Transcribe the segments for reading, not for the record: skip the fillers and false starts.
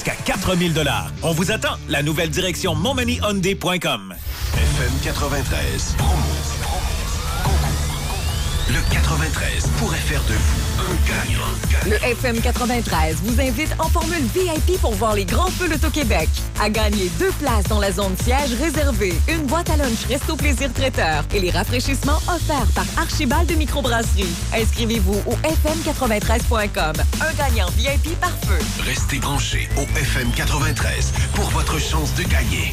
jusqu'à 4 000 $. On vous attend. La nouvelle direction monmoneyhyundai.com. FM 93, promo. Le 93 pourrait faire de vous un gagnant. Le FM 93 vous invite en formule VIP pour voir les grands feux l'Auto-Québec. À gagner 2 places dans la zone siège réservée, une boîte à lunch Resto Plaisir Traiteur et les rafraîchissements offerts par Archibald de Microbrasserie. Inscrivez-vous au fm93.com. Un gagnant VIP par feu. Restez branchés au FM 93 pour votre chance de gagner.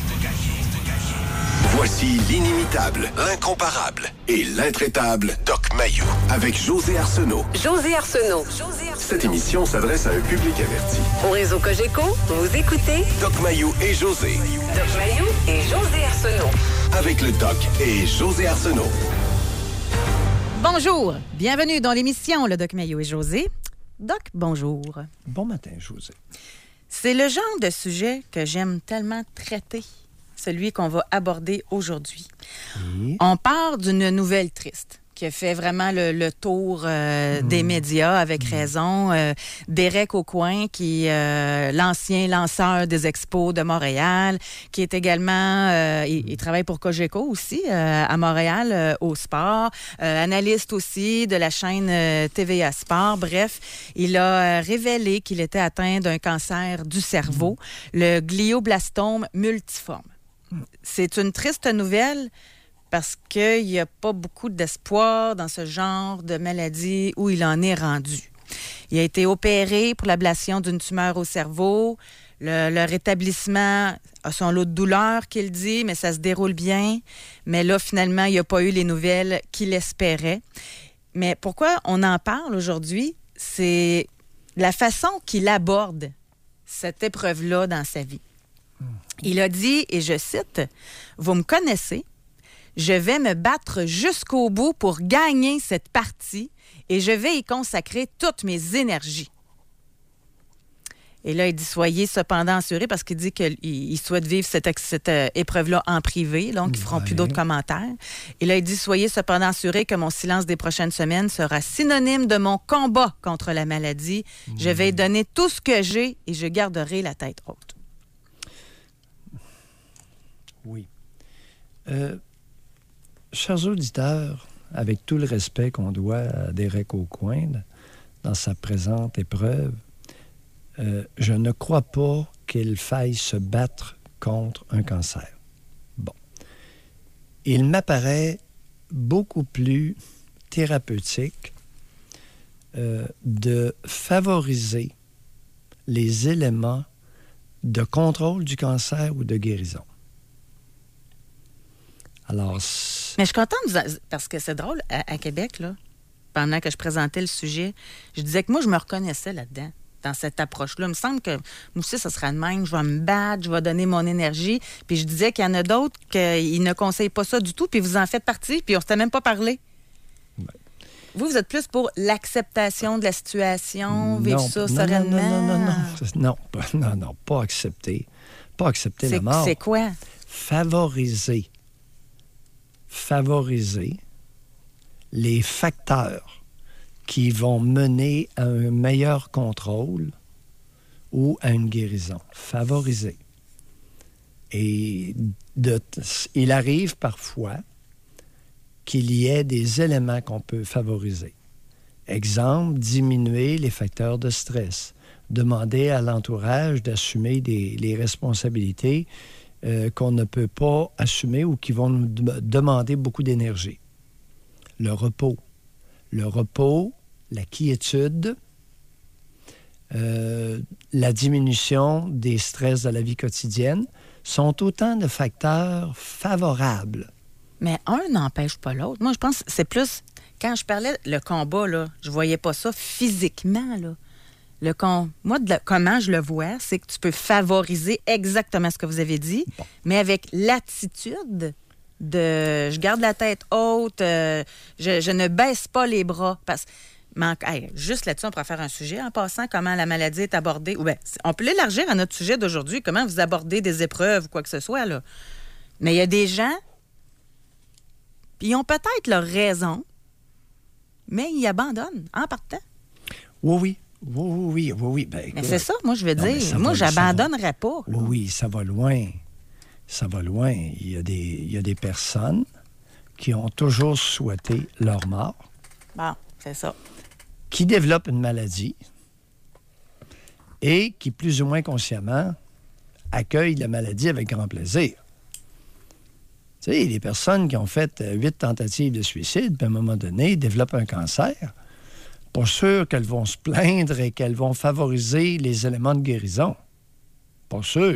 Voici l'inimitable, l'incomparable et l'intraitable Doc Mayou avec José Arsenault. José Arsenault. Cette émission s'adresse à un public averti. Au réseau Cogeco, vous écoutez Doc Mayou et José. Doc Mayou et José Arsenault. Avec le Doc et José Arsenault. Bonjour, bienvenue dans l'émission Le Doc Mayou et José. Doc, bonjour. Bon matin, José. C'est le genre de sujet que j'aime tellement traiter, celui qu'on va aborder aujourd'hui. Oui. On part d'une nouvelle triste qui a fait vraiment le tour des médias, avec raison. Derek Aucoin, qui l'ancien lanceur des Expos de Montréal, qui est également... il travaille pour Cogeco aussi, à Montréal, au sport. Analyste aussi de la chaîne TVA Sport. Bref, il a révélé qu'il était atteint d'un cancer du cerveau, le glioblastome multiforme. C'est une triste nouvelle parce qu'il n'y a pas beaucoup d'espoir dans ce genre de maladie où il en est rendu. Il a été opéré pour l'ablation d'une tumeur au cerveau. Le rétablissement a son lot de douleur, qu'il dit, mais ça se déroule bien. Mais là, finalement, il n'a pas eu les nouvelles qu'il espérait. Mais pourquoi on en parle aujourd'hui? C'est la façon qu'il aborde cette épreuve-là dans sa vie. Il a dit, et je cite, « Vous me connaissez, je vais me battre jusqu'au bout pour gagner cette partie et je vais y consacrer toutes mes énergies. » Et là, il dit, soyez cependant assurés, parce qu'il dit qu'il souhaite vivre cette épreuve-là en privé, donc ils ne feront plus d'autres commentaires. Et là, il dit, soyez cependant assurés que mon silence des prochaines semaines sera synonyme de mon combat contre la maladie. Je vais y donner tout ce que j'ai et je garderai la tête haute. Oui. Chers auditeurs, avec tout le respect qu'on doit à Derek Aucoin dans sa présente épreuve, je ne crois pas qu'il faille se battre contre un cancer. Bon. Il m'apparaît beaucoup plus thérapeutique de favoriser les éléments de contrôle du cancer ou de guérison. Alors, mais je suis contente, parce que c'est drôle, à Québec, là, pendant que je présentais le sujet, je disais que moi, je me reconnaissais là-dedans, dans cette approche-là. Il me semble que moi aussi, ça sera de même. Je vais me battre, je vais donner mon énergie. Puis je disais qu'il y en a d'autres qui ne conseillent pas ça du tout, puis vous en faites partie, puis on ne s'était même pas parlé. Ouais. Vous êtes plus pour l'acceptation de la situation, vivre ça sereinement? Non, pas accepter. Pas accepter la mort. C'est quoi? Favoriser les facteurs qui vont mener à un meilleur contrôle ou à une guérison. Favoriser. Et il arrive parfois qu'il y ait des éléments qu'on peut favoriser. Exemple, diminuer les facteurs de stress. Demander à l'entourage d'assumer les responsabilités qu'on ne peut pas assumer ou qui vont nous demander beaucoup d'énergie. Le repos, la quiétude, la diminution des stress de la vie quotidienne sont autant de facteurs favorables. Mais un n'empêche pas l'autre. Moi, je pense que c'est plus... Quand je parlais le combat, là, je voyais pas ça physiquement, là. Moi, comment je le vois, c'est que tu peux favoriser exactement ce que vous avez dit, mais avec l'attitude de je garde la tête haute, je ne baisse pas les bras. Parce juste là-dessus, on pourrait faire un sujet en passant, comment la maladie est abordée. Ou bien, on peut l'élargir à notre sujet d'aujourd'hui, comment vous abordez des épreuves ou quoi que ce soit, là. Mais il y a des gens, puis ils ont peut-être leur raison, mais ils abandonnent en partant. Oui. Oui. Ben, Mais écoute, c'est ça, moi, je veux non, mais dire. ça Moi, va, j'abandonnerais pas. là. Oui, ça va loin. Ça va loin. Il y a des personnes qui ont toujours souhaité leur mort, Bon, c'est ça. qui développent une maladie et qui, plus ou moins consciemment, accueillent la maladie avec grand plaisir. Tu sais, les personnes qui ont fait 8 tentatives de suicide, puis à un moment donné, développent un cancer, pas sûr qu'elles vont se plaindre et qu'elles vont favoriser les éléments de guérison. Pas sûr.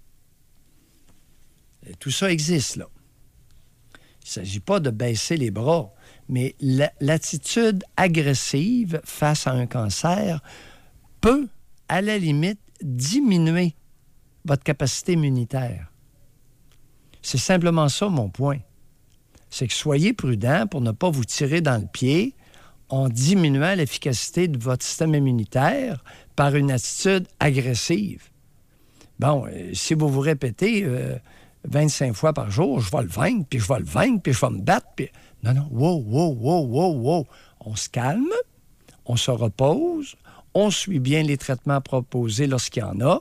Et tout ça existe, là. Il ne s'agit pas de baisser les bras, mais l'attitude agressive face à un cancer peut, à la limite, diminuer votre capacité immunitaire. C'est simplement ça, mon point. C'est que soyez prudent pour ne pas vous tirer dans le pied en diminuant l'efficacité de votre système immunitaire par une attitude agressive. Bon, si vous vous répétez 25 fois par jour, je vais le vaincre, puis je vais le vaincre, puis je vais me battre, puis... Non, wow. On se calme, on se repose, on suit bien les traitements proposés lorsqu'il y en a.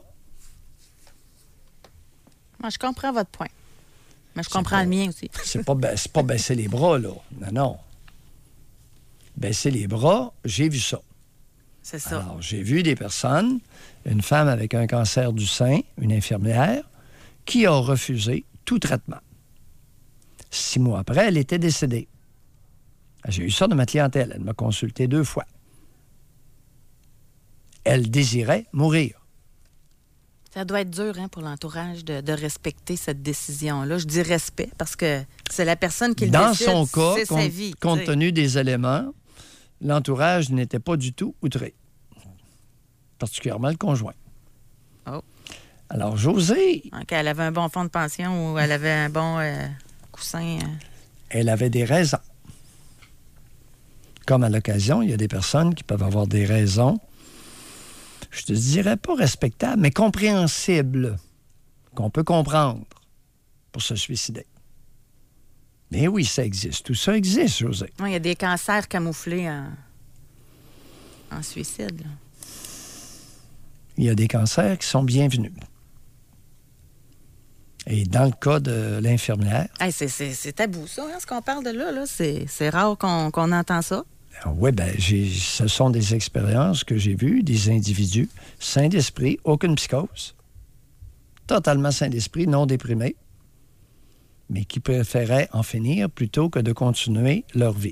Moi, je comprends votre point. Mais je comprends le mien aussi. C'est pas baisser les bras, là. Non. Baisser les bras, j'ai vu ça. C'est ça. Alors, j'ai vu des personnes, une femme avec un cancer du sein, une infirmière, qui a refusé tout traitement. 6 mois après, elle était décédée. J'ai eu ça de ma clientèle. Elle m'a consulté 2 fois. Elle désirait mourir. Ça doit être dur pour l'entourage de respecter cette décision-là. Je dis respect parce que c'est la personne qui le Dans décide. son cas, c'est sa vie. compte tenu des éléments, l'entourage n'était pas du tout outré. Particulièrement le conjoint. Oh. Alors, Josée... Donc, elle avait un bon fonds de pension ou elle avait un bon coussin. Elle avait des raisons. Comme à l'occasion, il y a des personnes qui peuvent avoir des raisons, je te dirais pas respectables, mais compréhensibles, qu'on peut comprendre pour se suicider. Mais oui, ça existe. Tout ça existe, Josée. Il y a des cancers camouflés en suicide. Là. Il y a des cancers qui sont bienvenus. Et dans le cas de l'infirmière... Hey, c'est tabou, ça, ce qu'on parle de là. C'est rare qu'on entend ça. Oui, ce sont des expériences que j'ai vues, des individus sains d'esprit, aucune psychose, totalement sains d'esprit, non déprimés, mais qui préféraient en finir plutôt que de continuer leur vie.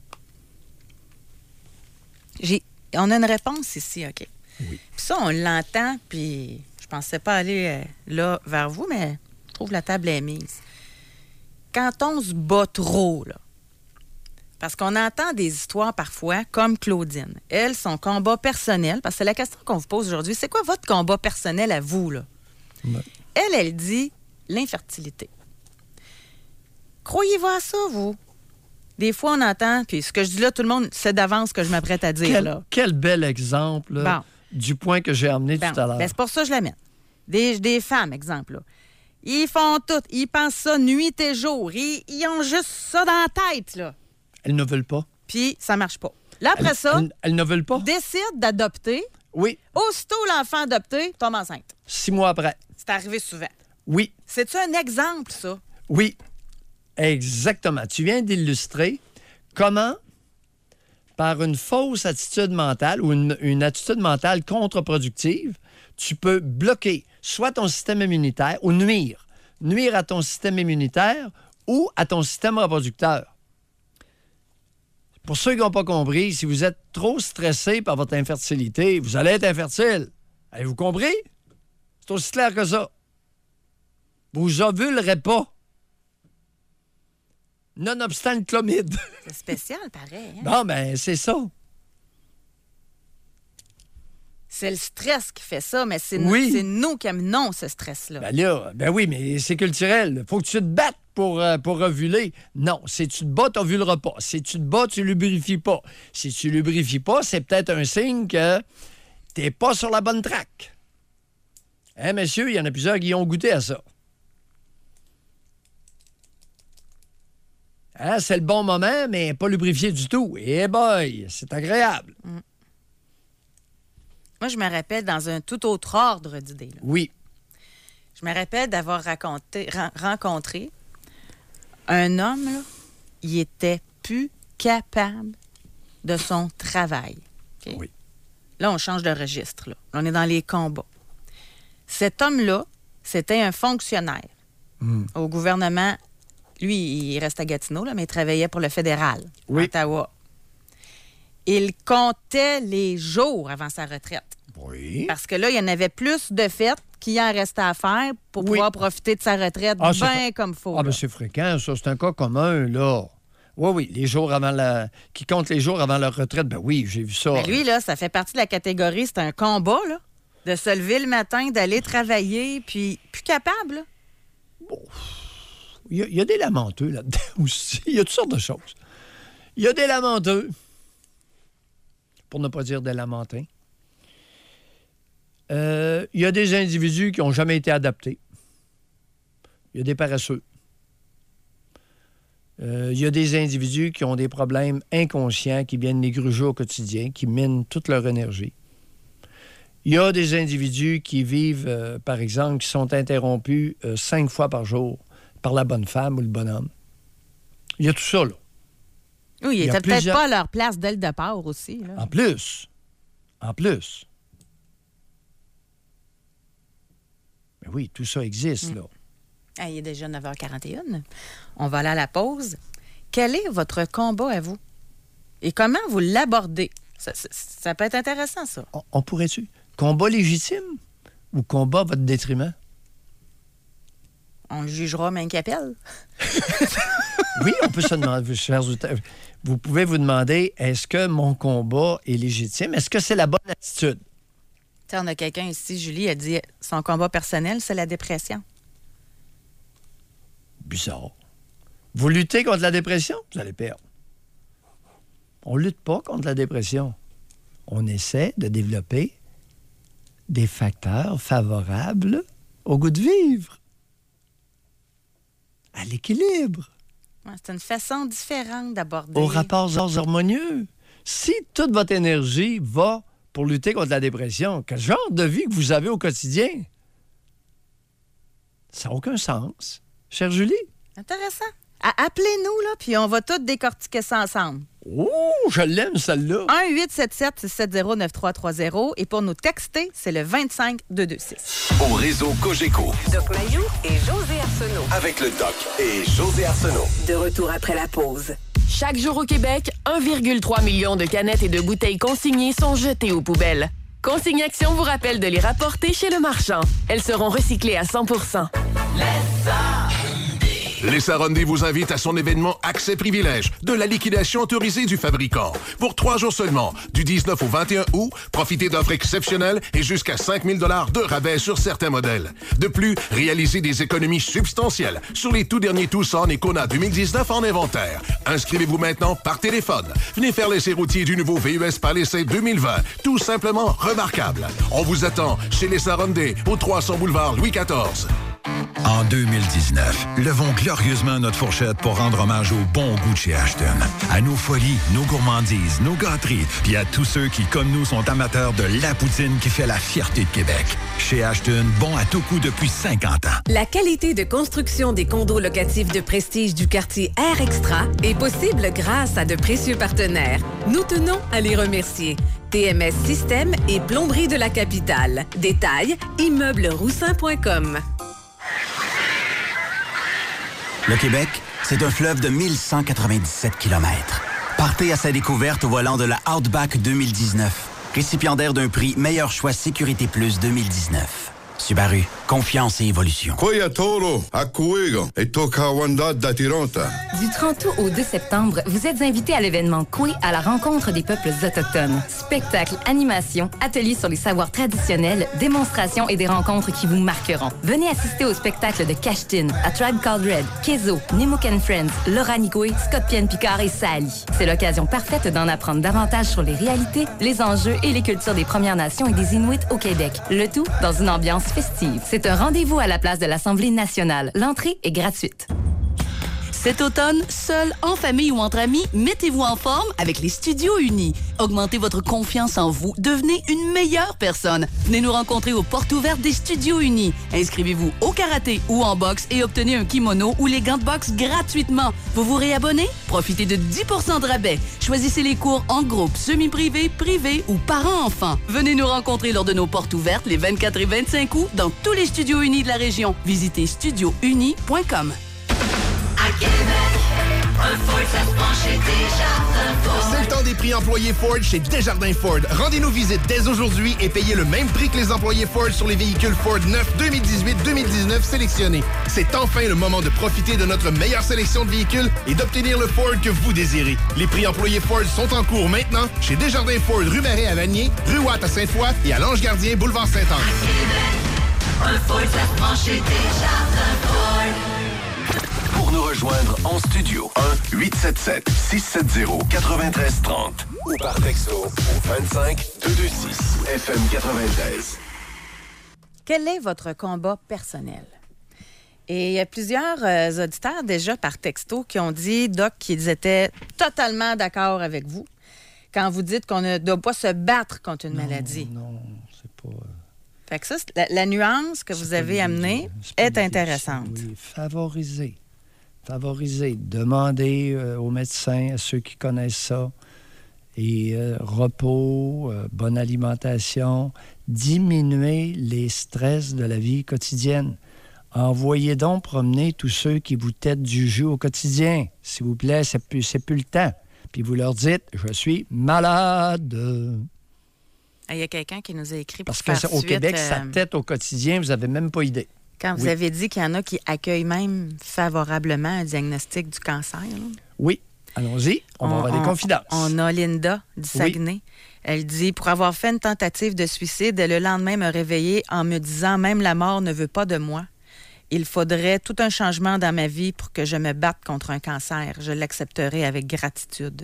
On a une réponse ici, OK? Oui. Puis ça, on l'entend, puis je pensais pas aller là vers vous, mais je trouve la table est mise. Quand on se bat trop, là, parce qu'on entend des histoires parfois, comme Claudine. Elle, son combat personnel, parce que c'est la question qu'on vous pose aujourd'hui, c'est quoi votre combat personnel à vous, là? Ouais. Elle dit l'infertilité. Croyez-vous à ça, vous? Des fois, on entend, puis ce que je dis là, tout le monde sait d'avance ce que je m'apprête à dire, là. Quel bel exemple du point que j'ai amené tout à l'heure. C'est pour ça que je l'amène. Des femmes, exemple, là. Ils font tout. Ils pensent ça nuit et jour. Ils ont juste ça dans la tête, là. Elles ne veulent pas. Puis ça marche pas. Là, après elles ne veulent pas. Décide d'adopter. Oui. Aussitôt l'enfant adopté tombe enceinte. 6 mois après. C'est arrivé souvent. Oui. C'est-tu un exemple, ça? Oui. Exactement. Tu viens d'illustrer comment, par une fausse attitude mentale ou une attitude mentale contre-productive, tu peux bloquer soit ton système immunitaire ou nuire à ton système immunitaire ou à ton système reproducteur. Pour ceux qui n'ont pas compris, si vous êtes trop stressé par votre infertilité, vous allez être infertile. Avez-vous compris? C'est aussi clair que ça. Vous ovulerez pas. Nonobstant le chlomide. C'est spécial, pareil. Hein? Non, ben c'est ça. C'est le stress qui fait ça, mais c'est nous qui amenons ce stress-là. Ben oui, mais c'est culturel. Faut que tu te battes pour ovuler. Non, si tu te bats, tu n'ovuleras pas. Si tu te bats, tu lubrifies pas. Si tu lubrifies pas, c'est peut-être un signe que tu n'es pas sur la bonne traque. Hein, messieurs, il y en a plusieurs qui ont goûté à ça. Hein, c'est le bon moment, mais pas lubrifié du tout. Eh boy, c'est agréable. Moi, je me rappelle dans un tout autre ordre d'idées. Là. Oui. Je me rappelle d'avoir rencontré un homme, là, il était plus capable de son travail. Okay? Oui. Là, on change de registre. Là. On est dans les combats. Cet homme-là, c'était un fonctionnaire au gouvernement. Lui, il reste à Gatineau, là, mais il travaillait pour le fédéral, à Ottawa. Il comptait les jours avant sa retraite. Oui. Parce que là, il y en avait plus de fêtes qu'il en restait à faire pour pouvoir profiter de sa retraite bien comme il faut. Ah, bien, c'est fréquent, ça. C'est un cas commun, là. Oui, les jours avant qui comptent les jours avant leur retraite, ben oui, j'ai vu ça. Mais lui, là, ça fait partie de la catégorie, c'est un combat, là, de se lever le matin, d'aller travailler, puis plus capable, là. Bon. Il y a des lamenteux là-dedans aussi. Il y a toutes sortes de choses. Il y a des lamenteux, pour ne pas dire des lamentins. Il y a des individus qui n'ont jamais été adaptés. Il y a des paresseux. Il y a des individus qui ont des problèmes inconscients qui viennent les gruger au quotidien, qui minent toute leur énergie. Il y a des individus qui vivent, par exemple, qui sont interrompus 5 fois par jour par la bonne femme ou le bonhomme. Il y a tout ça, là. Oui, ils n'étaient peut-être pas à leur place dès le départ aussi. Là. En plus. Mais oui, tout ça existe, là. Ah, il est déjà 9h41. On va aller à la pause. Quel est votre combat à vous? Et comment vous l'abordez? Ça peut être intéressant, ça. On pourrait-tu? Combat légitime ou combat à votre détriment? On le jugera même qu'appelle. Oui, on peut se demander, chers auditeurs. Vous pouvez vous demander, est-ce que mon combat est légitime? Est-ce que c'est la bonne attitude? T'sais, on a quelqu'un ici, Julie, a dit son combat personnel, c'est la dépression. Bizarre. Vous luttez contre la dépression, vous allez perdre. On ne lutte pas contre la dépression. On essaie de développer des facteurs favorables au goût de vivre, à l'équilibre. Ouais, c'est une façon différente d'aborder. Aux rapports harmonieux. Si toute votre énergie va pour lutter contre la dépression, quel genre de vie que vous avez au quotidien? Ça n'a aucun sens. Chère Julie? Intéressant. Appelez-nous, là, puis on va tous décortiquer ça ensemble. Oh, je l'aime, celle-là. 1-877-670-9330. Et pour nous texter, c'est le 25226. Au réseau Cogeco. Doc Mayou et José Arsenault. Avec le Doc et José Arsenault. De retour après la pause. Chaque jour au Québec, 1,3 million de canettes et de bouteilles consignées sont jetées aux poubelles. Consignation vous rappelle de les rapporter chez le marchand. Elles seront recyclées à 100%. Les Sarandés vous invitent à son événement Accès Privilèges, de la liquidation autorisée du fabricant. Pour 3 jours seulement, du 19 au 21 août, profitez d'offres exceptionnelles et jusqu'à 5 000 $ de rabais sur certains modèles. De plus, réalisez des économies substantielles sur les tout derniers Tucson et Kona 2019 en inventaire. Inscrivez-vous maintenant par téléphone. Venez faire l'essai routier du nouveau VUS Palisade 2020. Tout simplement remarquable. On vous attend chez les Sarandés, au 300 boulevard Louis XIV. En 2019, levons glorieusement notre fourchette pour rendre hommage au bon goût de chez Ashton. À nos folies, nos gourmandises, nos gâteries, puis à tous ceux qui, comme nous, sont amateurs de la poutine qui fait la fierté de Québec. Chez Ashton, bon à tout coup depuis 50 ans. La qualité de construction des condos locatifs de prestige du quartier Air Extra est possible grâce à de précieux partenaires. Nous tenons à les remercier. TMS Système et Plomberie de la Capitale. Détails, immeublesroussin.com. Le Québec, c'est un fleuve de 1197 km. Partez à sa découverte au volant de la Outback 2019. Récipiendaire d'un prix Meilleur choix Sécurité Plus 2019. Subaru, confiance et évolution. Du 30 août au 2 septembre, vous êtes invités à l'événement Koué à la rencontre des peuples autochtones. Spectacles, animations, ateliers sur les savoirs traditionnels, démonstrations et des rencontres qui vous marqueront. Venez assister au spectacle de Cashtin, A Tribe Called Red, Kezo, Nimook and Friends, Laura Nigoué, Scott Pien-Picard et Sally. C'est l'occasion parfaite d'en apprendre davantage sur les réalités, les enjeux et les cultures des Premières Nations et des Inuits au Québec. Le tout dans une ambiance festive. C'est un rendez-vous à la place de l'Assemblée nationale. L'entrée est gratuite. Cet automne, seul, en famille ou entre amis, mettez-vous en forme avec les Studios Unis. Augmentez votre confiance en vous, devenez une meilleure personne. Venez nous rencontrer aux portes ouvertes des Studios Unis. Inscrivez-vous au karaté ou en boxe et obtenez un kimono ou les gants de boxe gratuitement. Vous vous réabonnez? Profitez de 10% de rabais. Choisissez les cours en groupe, semi-privé, privé ou parents-enfants. Venez nous rencontrer lors de nos portes ouvertes les 24 et 25 août dans tous les Studios Unis de la région. Visitez studiouni.com. À Québec, un Ford, ça se prend chez Desjardins Ford. C'est le temps des prix employés Ford chez Desjardins Ford. Rendez-nous visite dès aujourd'hui et payez le même prix que les employés Ford sur les véhicules Ford neufs 2018-2019 sélectionnés. C'est enfin le moment de profiter de notre meilleure sélection de véhicules et d'obtenir le Ford que vous désirez. Les prix employés Ford sont en cours maintenant chez Desjardins Ford rue Marais à Vanier, rue Watt à Sainte-Foy et à l'Ange-Gardien, boulevard Saint-Anne. À Québec, un Ford, ça se prend chez Desjardins Ford. Pour nous rejoindre en studio, 1-877-670-9330 ou par texto au 25-226 FM 93. Quel est votre combat personnel? Et il y a plusieurs auditeurs déjà par texto qui ont dit, Doc, qu'ils étaient totalement d'accord avec vous quand vous dites qu'on ne doit pas se battre contre une maladie. Non, c'est pas... Fait que ça, la nuance que vous avez amenée est intéressante. Oui, favoriser. Demandez aux médecins, à ceux qui connaissent ça, et repos, bonne alimentation, diminuer les stress de la vie quotidienne. Envoyez donc promener tous ceux qui vous têtent du jus au quotidien. S'il vous plaît, c'est plus le temps. Puis vous leur dites, je suis malade. Il y a quelqu'un qui nous a écrit pour Parce qu'au Québec, sa tête au quotidien, vous n'avez même pas idée. Quand vous avez dit qu'il y en a qui accueillent même favorablement un diagnostic du cancer. Là. Oui, allons-y, on va avoir des confidences. On a Linda du Saguenay. Oui. Elle dit, pour avoir fait une tentative de suicide, le lendemain me réveiller en me disant, même la mort ne veut pas de moi. Il faudrait tout un changement dans ma vie pour que je me batte contre un cancer. Je l'accepterai avec gratitude.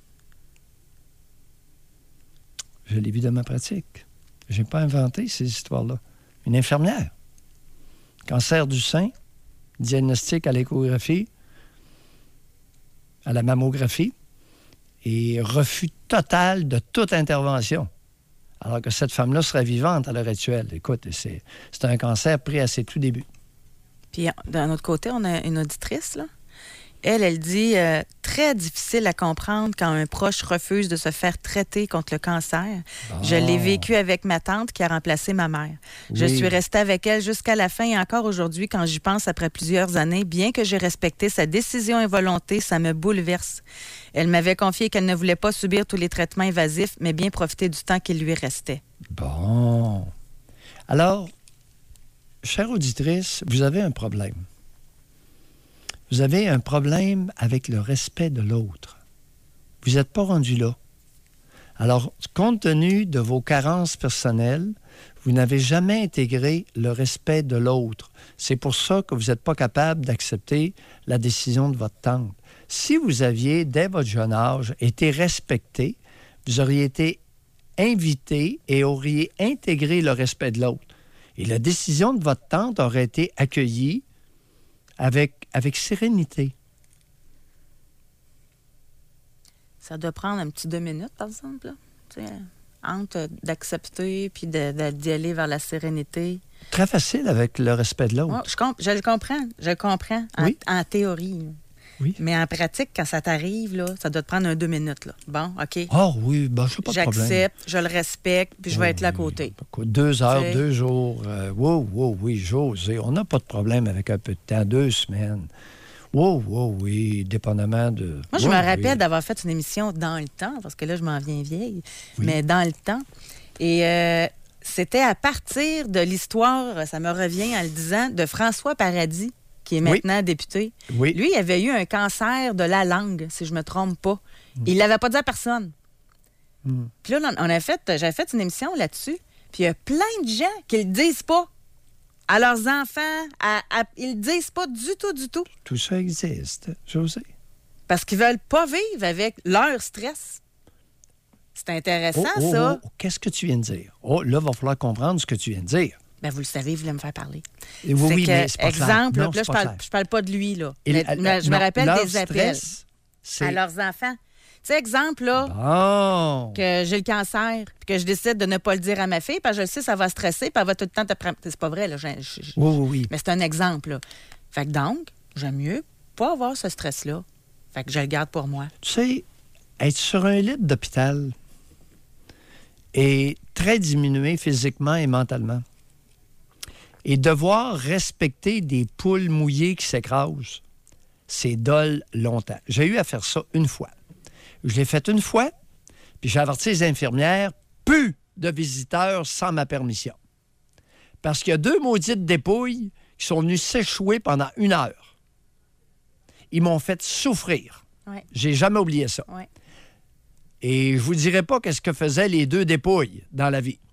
Je l'ai vu dans ma pratique. Je n'ai pas inventé ces histoires-là. Une infirmière. Cancer du sein, diagnostic à l'échographie, à la mammographie, et refus total de toute intervention. Alors que cette femme-là serait vivante à l'heure actuelle. Écoute, c'est un cancer pris à ses tout débuts. Puis, d'un autre côté, on a une auditrice, là. Elle dit très difficile à comprendre quand un proche refuse de se faire traiter contre le cancer. Oh. Je l'ai vécu avec ma tante qui a remplacé ma mère. Oui. Je suis restée avec elle jusqu'à la fin et encore aujourd'hui, quand j'y pense après plusieurs années, bien que j'ai respecté sa décision et volonté, ça me bouleverse. Elle m'avait confié qu'elle ne voulait pas subir tous les traitements invasifs, mais bien profiter du temps qui lui restait. Bon. Alors, chère auditrice, vous avez un problème. Vous avez un problème avec le respect de l'autre. Vous n'êtes pas rendu là. Alors, compte tenu de vos carences personnelles, vous n'avez jamais intégré le respect de l'autre. C'est pour ça que vous n'êtes pas capable d'accepter la décision de votre tante. Si vous aviez, dès votre jeune âge, été respecté, vous auriez été invité et auriez intégré le respect de l'autre. Et la décision de votre tante aurait été accueillie avec sérénité. Ça doit prendre un petit 2 minutes, par exemple, là. Tu sais, entre d'accepter puis d'y aller vers la sérénité. Très facile avec le respect de l'autre. Ouais, je le comprends oui. en théorie. Oui. Mais en pratique, quand ça t'arrive, là, ça doit te prendre 2 minutes. Là. Bon, OK. Oh oui, ben, je n'ai pas de problème. J'accepte, je le respecte, puis je vais être là à côté. 2 heures, 2 jours. Oui, José, on n'a pas de problème avec un peu de temps, 2 semaines. Oui, dépendamment de... Moi, je me rappelle d'avoir fait une émission dans le temps, parce que là, je m'en viens vieille, mais dans le temps. Et c'était à partir de l'histoire, ça me revient en le disant, de François Paradis, qui est maintenant député. Oui. Lui, il avait eu un cancer de la langue, si je ne me trompe pas. Il ne l'avait pas dit à personne. Puis là, j'avais fait une émission là-dessus, puis il y a plein de gens qui ne le disent pas à leurs enfants. Ils ne le disent pas du tout. Tout ça existe, José. Parce qu'ils ne veulent pas vivre avec leur stress. C'est intéressant, ça. Qu'est-ce que tu viens de dire? Là, il va falloir comprendre ce que tu viens de dire. Ben, vous le savez, vous voulez me faire parler. Et oui, mais c'est pas exemple, clair. Non, là, c'est pas clair. je parle pas de lui, là. Et Je me rappelle leur des appels stress, à leurs enfants. Tu sais, exemple, là, que j'ai le cancer, puis que je décide de ne pas le dire à ma fille, parce que je sais, ça va stresser, puis elle va tout le temps te prendre. C'est pas vrai, là. Oui. Mais c'est un exemple, là. Fait que donc, j'aime mieux pas avoir ce stress-là. Fait que je le garde pour moi. Tu sais, être sur un lit d'hôpital est très diminué physiquement et mentalement. Et devoir respecter des poules mouillées qui s'écrasent, c'est dole longtemps. J'ai eu à faire ça une fois. Je l'ai fait une fois, puis j'ai averti les infirmières, plus de visiteurs sans ma permission. Parce qu'il y a 2 maudites dépouilles qui sont venues s'échouer pendant 1 heure. Ils m'ont fait souffrir. Ouais. J'ai jamais oublié ça. Ouais. Et je vous dirai pas qu'est-ce que faisaient les 2 dépouilles dans la vie.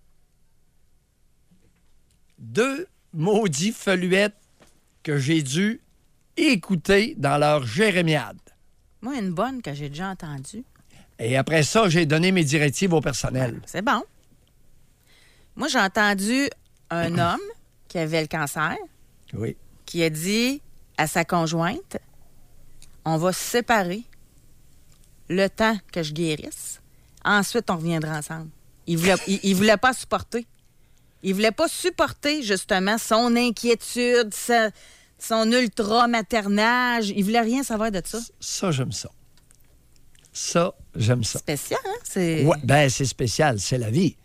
2 maudits feluettes que j'ai dû écouter dans leur jérémiade. Moi, une bonne que j'ai déjà entendue. Et après ça, j'ai donné mes directives au personnel. C'est bon. Moi, j'ai entendu un homme qui avait le cancer, oui, qui a dit à sa conjointe, on va se séparer le temps que je guérisse. Ensuite, on reviendra ensemble. Il voulait pas supporter. Il voulait pas supporter, justement, son inquiétude, son ultra-maternage. Il voulait rien savoir de ça. Ça, j'aime ça. Ça, j'aime ça. Spécial, hein? Ouais, ben, c'est spécial. C'est la vie.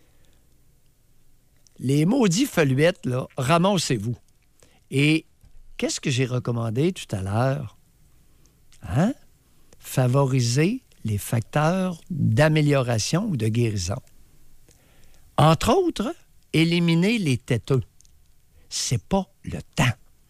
Les maudits feluettes, là, ramassez-vous. Et qu'est-ce que j'ai recommandé tout à l'heure? Hein? Favoriser les facteurs d'amélioration ou de guérison. Entre autres, éliminer les têteux. C'est pas le temps.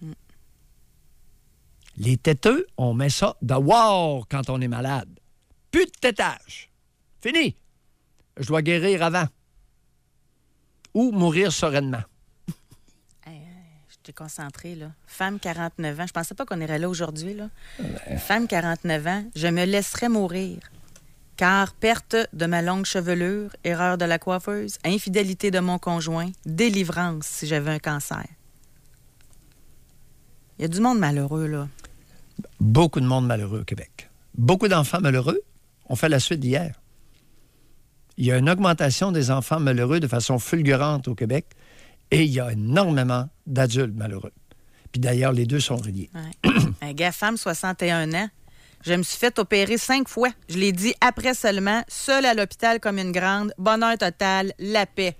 Les têteux, on met ça dehors quand on est malade. Plus de tétage. Fini. Je dois guérir avant. Ou mourir sereinement. J'étais concentrée, là. Femme 49 ans. Je pensais pas qu'on irait là aujourd'hui, là. Femme 49 ans. Je me laisserai mourir. Car perte de ma longue chevelure, erreur de la coiffeuse, infidélité de mon conjoint, délivrance si j'avais un cancer. Il y a du monde malheureux, là. Beaucoup de monde malheureux au Québec. Beaucoup d'enfants malheureux. On fait la suite d'hier. Il y a une augmentation des enfants malheureux de façon fulgurante au Québec et il y a énormément d'adultes malheureux. Puis d'ailleurs, les deux sont reliés. Ouais. Un gars, femme, 61 ans. Je me suis fait opérer 5 fois. Je l'ai dit après seulement, seule à l'hôpital comme une grande, bonheur total, la paix.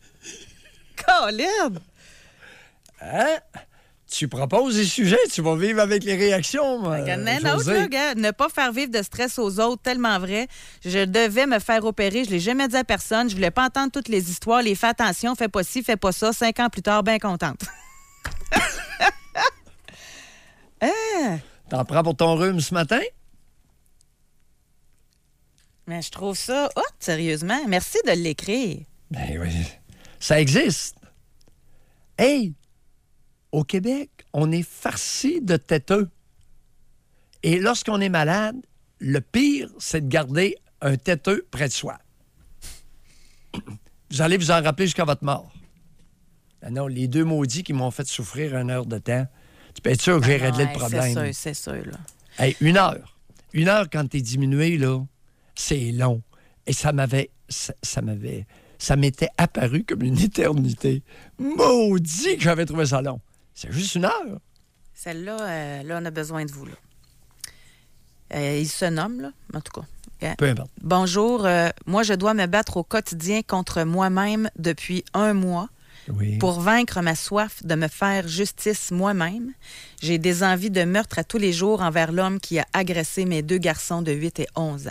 Colin! Hein? Tu proposes des sujets, tu vas vivre avec les réactions. Ne pas faire vivre de stress aux autres, tellement vrai. Je devais me faire opérer, je ne l'ai jamais dit à personne. Je voulais pas entendre toutes les histoires, les fais attention, fais pas ci, fais pas ça. 5 ans plus tard, bien contente. T'en prends pour ton rhume ce matin? Mais je trouve ça hot, sérieusement. Merci de l'écrire. Ben oui, ça existe. Hey! Au Québec, on est farci de têteux. Et lorsqu'on est malade, le pire, c'est de garder un têteux près de soi. Vous allez vous en rappeler jusqu'à votre mort. Ben non, les 2 maudits qui m'ont fait souffrir 1 heure de temps, tu peux être sûr que j'ai réglé le problème. C'est sûr, là. Hey, 1 heure. 1 heure, quand t'es diminué, là, c'est long. Et ça m'était apparu comme une éternité. Maudit que j'avais trouvé ça long. C'est juste 1 heure. Celle-là, là, on a besoin de vous, là. Il se nomme, là, en tout cas. Peu importe. Bonjour. Moi, je dois me battre au quotidien contre moi-même depuis 1 mois pour vaincre ma soif de me faire justice moi-même. J'ai des envies de meurtre à tous les jours envers l'homme qui a agressé mes 2 garçons de 8 et 11 ans.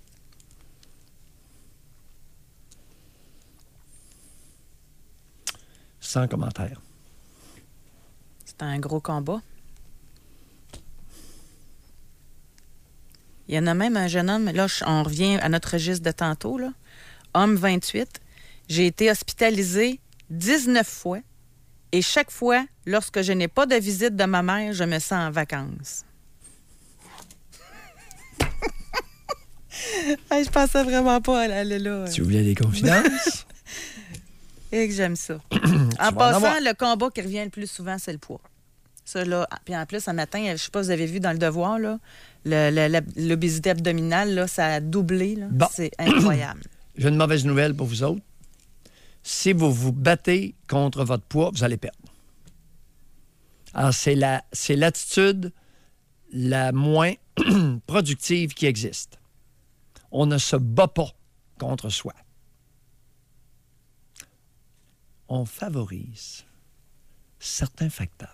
Sans commentaire. C'est un gros combat. Il y en a même un jeune homme, là, on revient à notre registre de tantôt, là. Homme 28. J'ai été hospitalisé 19 fois et chaque fois, lorsque je n'ai pas de visite de ma mère, je me sens en vacances. Je pensais vraiment pas à aller là. Tu voulais des confidences? Et que j'aime ça. En passant, le combat qui revient le plus souvent, c'est le poids. Ça, là. Puis en plus, un matin, je ne sais pas si vous avez vu dans Le Devoir, là, l'obésité abdominale, là, ça a doublé. Là. Bon. C'est incroyable. J'ai une mauvaise nouvelle pour vous autres. Si vous vous battez contre votre poids, vous allez perdre. Alors, c'est l'attitude la moins productive qui existe. On ne se bat pas contre soi. On favorise certains facteurs.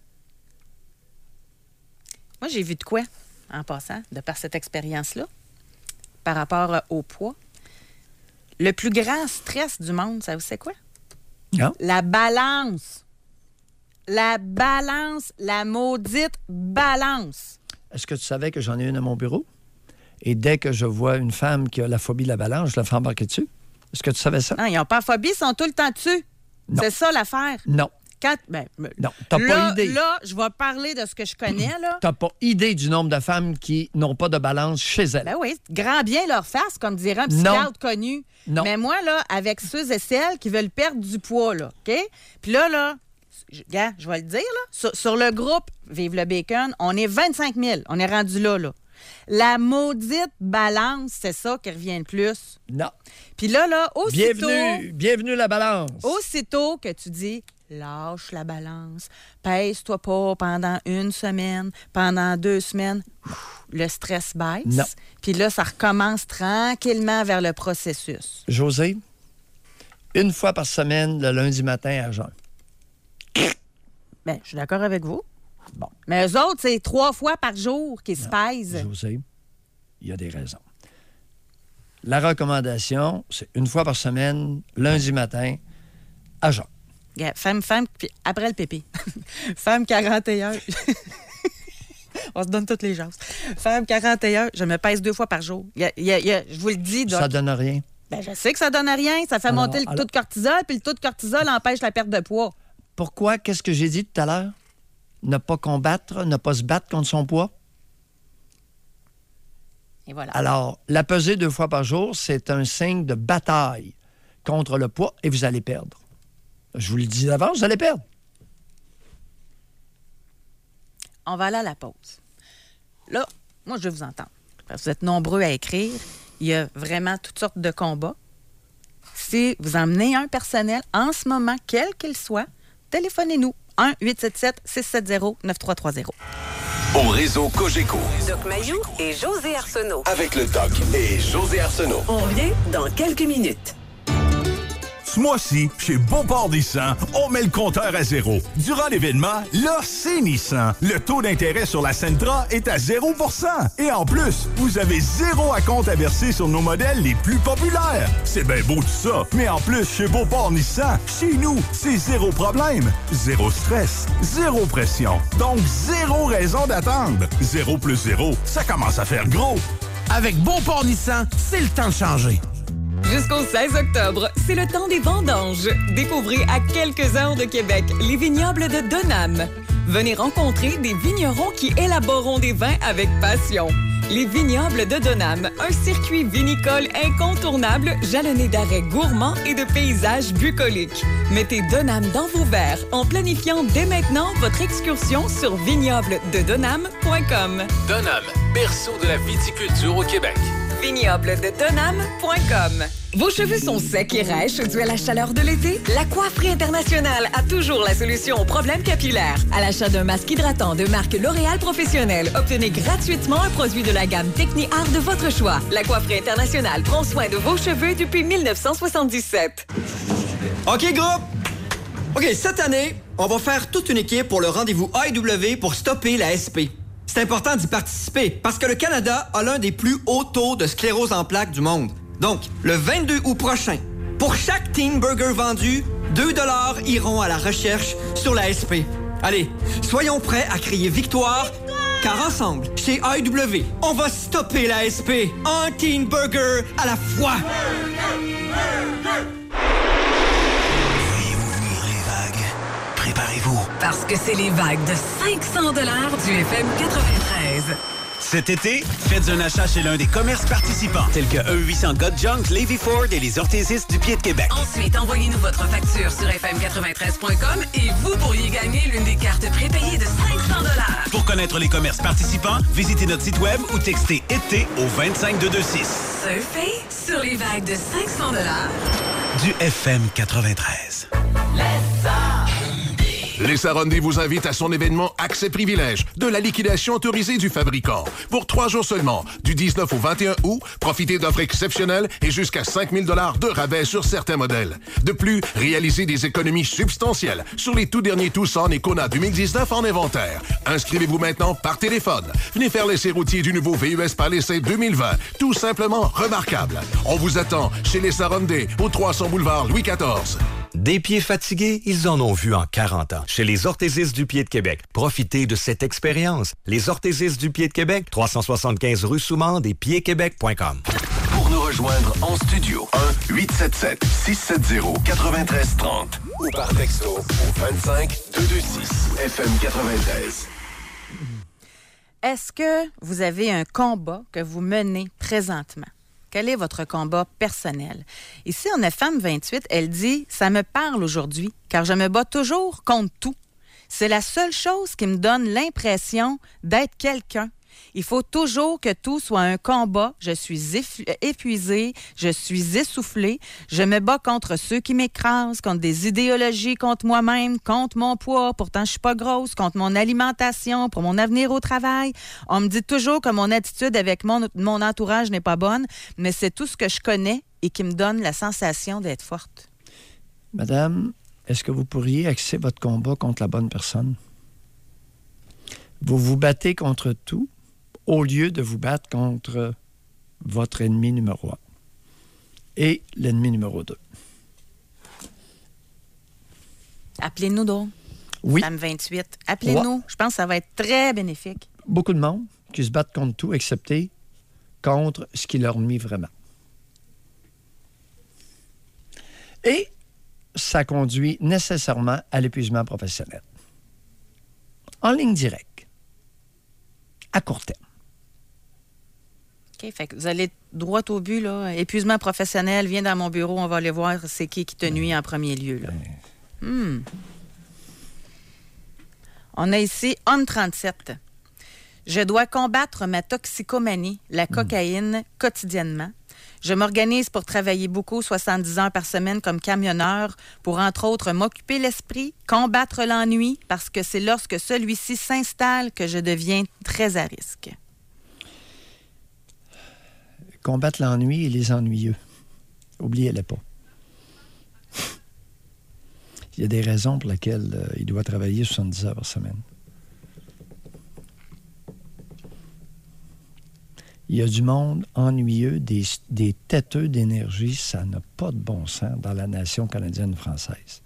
Moi, j'ai vu de quoi, en passant, de par cette expérience-là, par rapport au poids. Le plus grand stress du monde, ça vous sait quoi? Non. La balance. La balance, la maudite balance. Est-ce que tu savais que j'en ai une à mon bureau? Et dès que je vois une femme qui a la phobie de la balance, je la fais embarquer dessus. Est-ce que tu savais ça? Non, ils n'ont pas phobie, ils sont tout le temps dessus. Non. C'est ça l'affaire. Non. Non, t'as pas idée. Là, je vais parler de ce que je connais, là. T'as pas idée du nombre de femmes qui n'ont pas de balance chez elles. Ben oui, grand bien leur face, comme dirait un psychiatre connu. Non. Mais moi, là, avec ceux et celles qui veulent perdre du poids, là, OK? Puis là, gars, je vais le dire, là, sur le groupe Vive le Bacon, on est 25 000. On est rendu là. La maudite balance, c'est ça qui revient le plus. Non. Puis là, aussitôt... Bienvenue la balance. Aussitôt que tu dis... Lâche la balance. Pèse-toi pas pendant 1 semaine, pendant 2 semaines. Le stress baisse. Non. Puis là, ça recommence tranquillement vers le processus. José, 1 fois par semaine, le lundi matin à jeun. Bien, je suis d'accord avec vous. Bon. Mais eux autres, c'est 3 fois par jour qu'ils se pèsent. José, il y a des raisons. La recommandation, c'est 1 fois par semaine, lundi matin, à jeun. Femme, puis après le pipi. Femme 41. On se donne toutes les chances. Femme 41, je me pèse 2 fois par jour. Je vous le dis, Doc. Ça donne rien. Ben, je sais que ça donne rien. Ça fait monter le taux de cortisol, puis le taux de cortisol empêche la perte de poids. Pourquoi? Qu'est-ce que j'ai dit tout à l'heure? Ne pas combattre, ne pas se battre contre son poids? Et voilà. Alors, la pesée 2 fois par jour, c'est un signe de bataille contre le poids et vous allez perdre. Je vous le dis d'avance, vous allez perdre. On va aller à la pause. Là, moi, je vais vous entendre. Parce que vous êtes nombreux à écrire. Il y a vraiment toutes sortes de combats. Si vous en menez un personnel, en ce moment, quel qu'il soit, téléphonez-nous. 1-877-670-9330. Au réseau Cogeco. Doc Mayou et José Arsenault. Avec le Doc et José Arsenault. On revient dans quelques minutes. Ce mois-ci, chez Beauport Nissan, on met le compteur à zéro. Durant l'événement, là, c'est Nissan. Le taux d'intérêt sur la Sentra est à 0%. Et en plus, vous avez 0 acompte à verser sur nos modèles les plus populaires. C'est bien beau tout ça, mais en plus, chez Beauport Nissan, chez nous, c'est 0 problème. 0 stress, 0 pression. Donc, 0 raison d'attendre. 0 plus 0, ça commence à faire gros. Avec Beauport Nissan, c'est le temps de changer. Jusqu'au 16 octobre, c'est le temps des vendanges. Découvrez à quelques heures de Québec les vignobles de Donham. Venez rencontrer des vignerons qui élaboreront des vins avec passion. Les vignobles de Donham, un circuit vinicole incontournable jalonné d'arrêts gourmands et de paysages bucoliques. Mettez Donham dans vos verres en planifiant dès maintenant votre excursion sur vignoblesdedonham.com. Donham, berceau de la viticulture au Québec. vignoblesdedonham.com. Vos cheveux sont secs et rêches dû à la chaleur de l'été? La Coifferie Internationale a toujours la solution aux problèmes capillaires. À l'achat d'un masque hydratant de marque L'Oréal Professionnel, obtenez gratuitement un produit de la gamme Techni-Art de votre choix. La Coifferie Internationale prend soin de vos cheveux depuis 1977. OK, groupe! OK, cette année, on va faire toute une équipe pour le rendez-vous AEW pour stopper la SP. C'est important d'y participer parce que le Canada a l'un des plus hauts taux de sclérose en plaques du monde. Donc, le 22 août prochain, pour chaque Teen Burger vendu, 2 $ iront à la recherche sur la SP. Allez, soyons prêts à crier victoire, car ensemble, chez AEW, on va stopper la SP. Un Teen Burger à la fois. Voyez-vous venir les vagues? Préparez-vous. Parce que c'est les vagues de 500 $ du FM 93. Cet été, faites un achat chez l'un des commerces participants, tels que E800 God Junk, Levy Ford et les orthésistes du Pied de Québec. Ensuite, envoyez-nous votre facture sur fm93.com et vous pourriez gagner l'une des cartes prépayées de 500 $. Pour connaître les commerces participants, visitez notre site web ou textez été au 25226. Surfez sur les vagues de 500 $. Du FM 93. Les Sarandis vous invitent à son événement Accès Privilèges, de la liquidation autorisée du fabricant. Pour 3 jours seulement, du 19 au 21 août, profitez d'offres exceptionnelles et jusqu'à 5 000 $ de rabais sur certains modèles. De plus, réalisez des économies substantielles sur les tout derniers Tucson et Kona 2019 en inventaire. Inscrivez-vous maintenant par téléphone. Venez faire l'essai routier du nouveau VUS Palisade 2020. Tout simplement remarquable. On vous attend chez les Sarandis, au 300 boulevard Louis XIV. Des pieds fatigués, ils en ont vu en 40 ans. Chez les orthésistes du Pied de Québec, profitez de cette expérience. Les orthésistes du Pied de Québec, 375 rue Soumande et piedquebec.com. Pour nous rejoindre en studio, 1-877-670-9330 ou par texto au 25226 FM 93. Est-ce que vous avez un combat que vous menez présentement? Quel est votre combat personnel? Ici, on a Femme 28, elle dit « Ça me parle aujourd'hui, car je me bats toujours contre tout. C'est la seule chose qui me donne l'impression d'être quelqu'un. Il faut toujours que tout soit un combat. Je suis épuisée, je suis essoufflée. Je me bats contre ceux qui m'écrasent, contre des idéologies, contre moi-même, contre mon poids. Pourtant, je suis pas grosse, contre mon alimentation, pour mon avenir au travail. On me dit toujours que mon attitude avec mon entourage n'est pas bonne, mais c'est tout ce que je connais et qui me donne la sensation d'être forte. » Madame, est-ce que vous pourriez axer votre combat contre la bonne personne? Vous vous battez contre tout au lieu de vous battre contre votre ennemi numéro 1 et l'ennemi numéro 2. Appelez-nous donc. Oui. Femme 28. Appelez-nous. Ouais. Je pense que ça va être très bénéfique. Beaucoup de monde qui se battent contre tout, excepté contre ce qui leur nuit vraiment. Et ça conduit nécessairement à l'épuisement professionnel. En ligne directe, à court terme. OK, fait que vous allez droit au but, là. Épuisement professionnel, viens dans mon bureau, on va aller voir c'est qui te nuit en premier lieu, là. On a ici Homme 37. Je dois combattre ma toxicomanie, la cocaïne, quotidiennement. Je m'organise pour travailler beaucoup, 70 heures par semaine comme camionneur, pour entre autres m'occuper l'esprit, combattre l'ennui, parce que c'est lorsque celui-ci s'installe que je deviens très à risque. Combattre l'ennui et les ennuyeux. Oubliez-les pas. Il y a des raisons pour lesquelles il doit travailler 70 heures par semaine. Il y a du monde ennuyeux, des têteux d'énergie, ça n'a pas de bon sens dans la nation canadienne-française.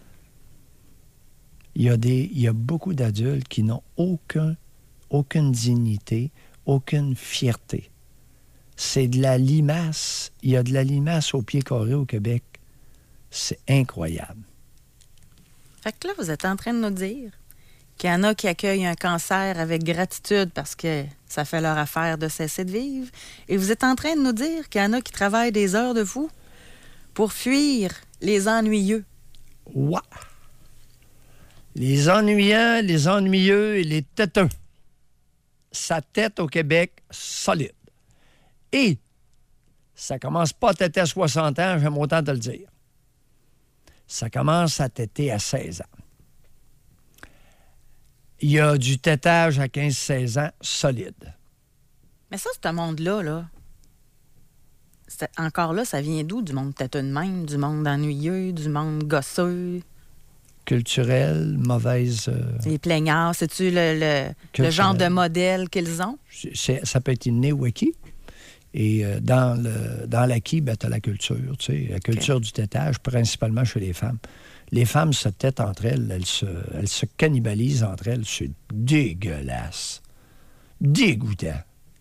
Il y a beaucoup d'adultes qui n'ont aucune dignité, aucune fierté. C'est de la limace. Il y a de la limace au pied carré au Québec. C'est incroyable. Fait que là, vous êtes en train de nous dire qu'il y en a qui accueillent un cancer avec gratitude parce que ça fait leur affaire de cesser de vivre. Et vous êtes en train de nous dire qu'il y en a qui travaillent des heures de fou pour fuir les ennuyeux. Ouais. Les ennuyants, les ennuyeux et les têteux. Sa tête au Québec, solide. Et ça commence pas à têter à 60 ans, j'aime autant te le dire. Ça commence à têter à 16 ans. Il y a du têtage à 15-16 ans solide. Mais ça, ce monde-là, là, encore là, ça vient d'où? Du monde têteux de même, du monde ennuyeux, du monde gosseux? Culturel, mauvaise... Les plaignards, c'est-tu le genre de modèle qu'ils ont? Ça peut être inné ou acquis. Et dans l'acquis, ben, tu as la culture, tu sais, la culture du têtage, principalement chez les femmes. Les femmes se têtent entre elles, elles se cannibalisent entre elles. C'est dégueulasse. Dégoûtant.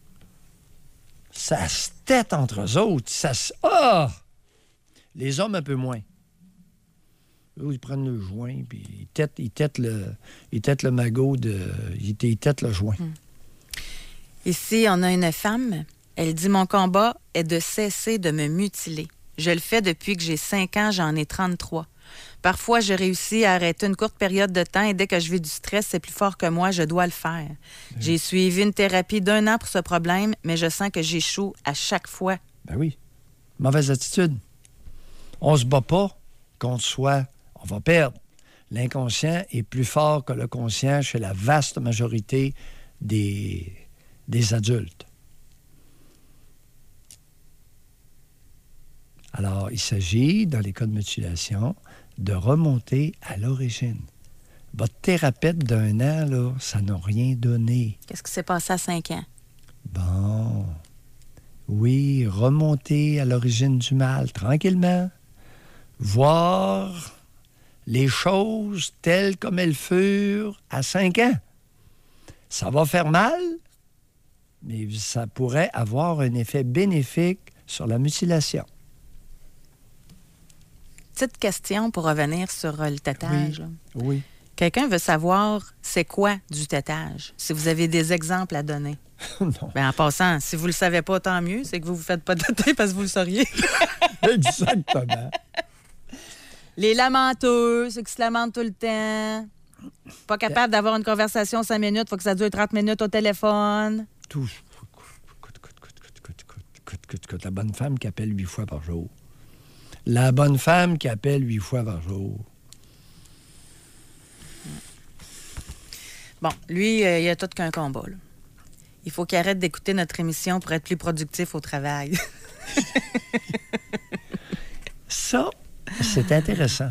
Ça se tête entre eux autres. Ah! Les hommes, un peu moins. Eux, ils prennent le joint, puis ils têtent le magot, ils têtent le joint. Ici, on a une femme. Elle dit « Mon combat est de cesser de me mutiler. Je le fais depuis que j'ai 5 ans, j'en ai 33. Parfois, je réussis à arrêter une courte période de temps et dès que je vis du stress, c'est plus fort que moi, je dois le faire. J'ai suivi une thérapie d'1 an pour ce problème, mais je sens que j'échoue à chaque fois. » Ben oui. Mauvaise attitude. On se bat pas contre soi. On va perdre. L'inconscient est plus fort que le conscient chez la vaste majorité des adultes. Alors, il s'agit, dans les cas de mutilation, de remonter à l'origine. Votre thérapeute d'1 an, là, ça n'a rien donné. Qu'est-ce qui s'est passé à 5 ans? Bon. Oui, remonter à l'origine du mal, tranquillement. Voir les choses telles comme elles furent à 5 ans. Ça va faire mal, mais ça pourrait avoir un effet bénéfique sur la mutilation. Petite question pour revenir sur le tétage. Oui. Quelqu'un veut savoir c'est quoi du tétage, si vous avez des exemples à donner. Non. Bien, en passant, si vous le savez pas, tant mieux, c'est que vous vous faites pas téter parce que vous le sauriez. Exactement. Les lamenteux, ceux qui se lamentent tout le temps. Pas capable d'avoir une conversation 5 minutes, faut que ça dure 30 minutes au téléphone. Tout. La bonne femme qui appelle 8 fois par jour. La bonne femme qui appelle 8 fois par jour. Bon, lui, il a tout qu'un combat, là. Il faut qu'il arrête d'écouter notre émission pour être plus productif au travail. Ça, c'est intéressant.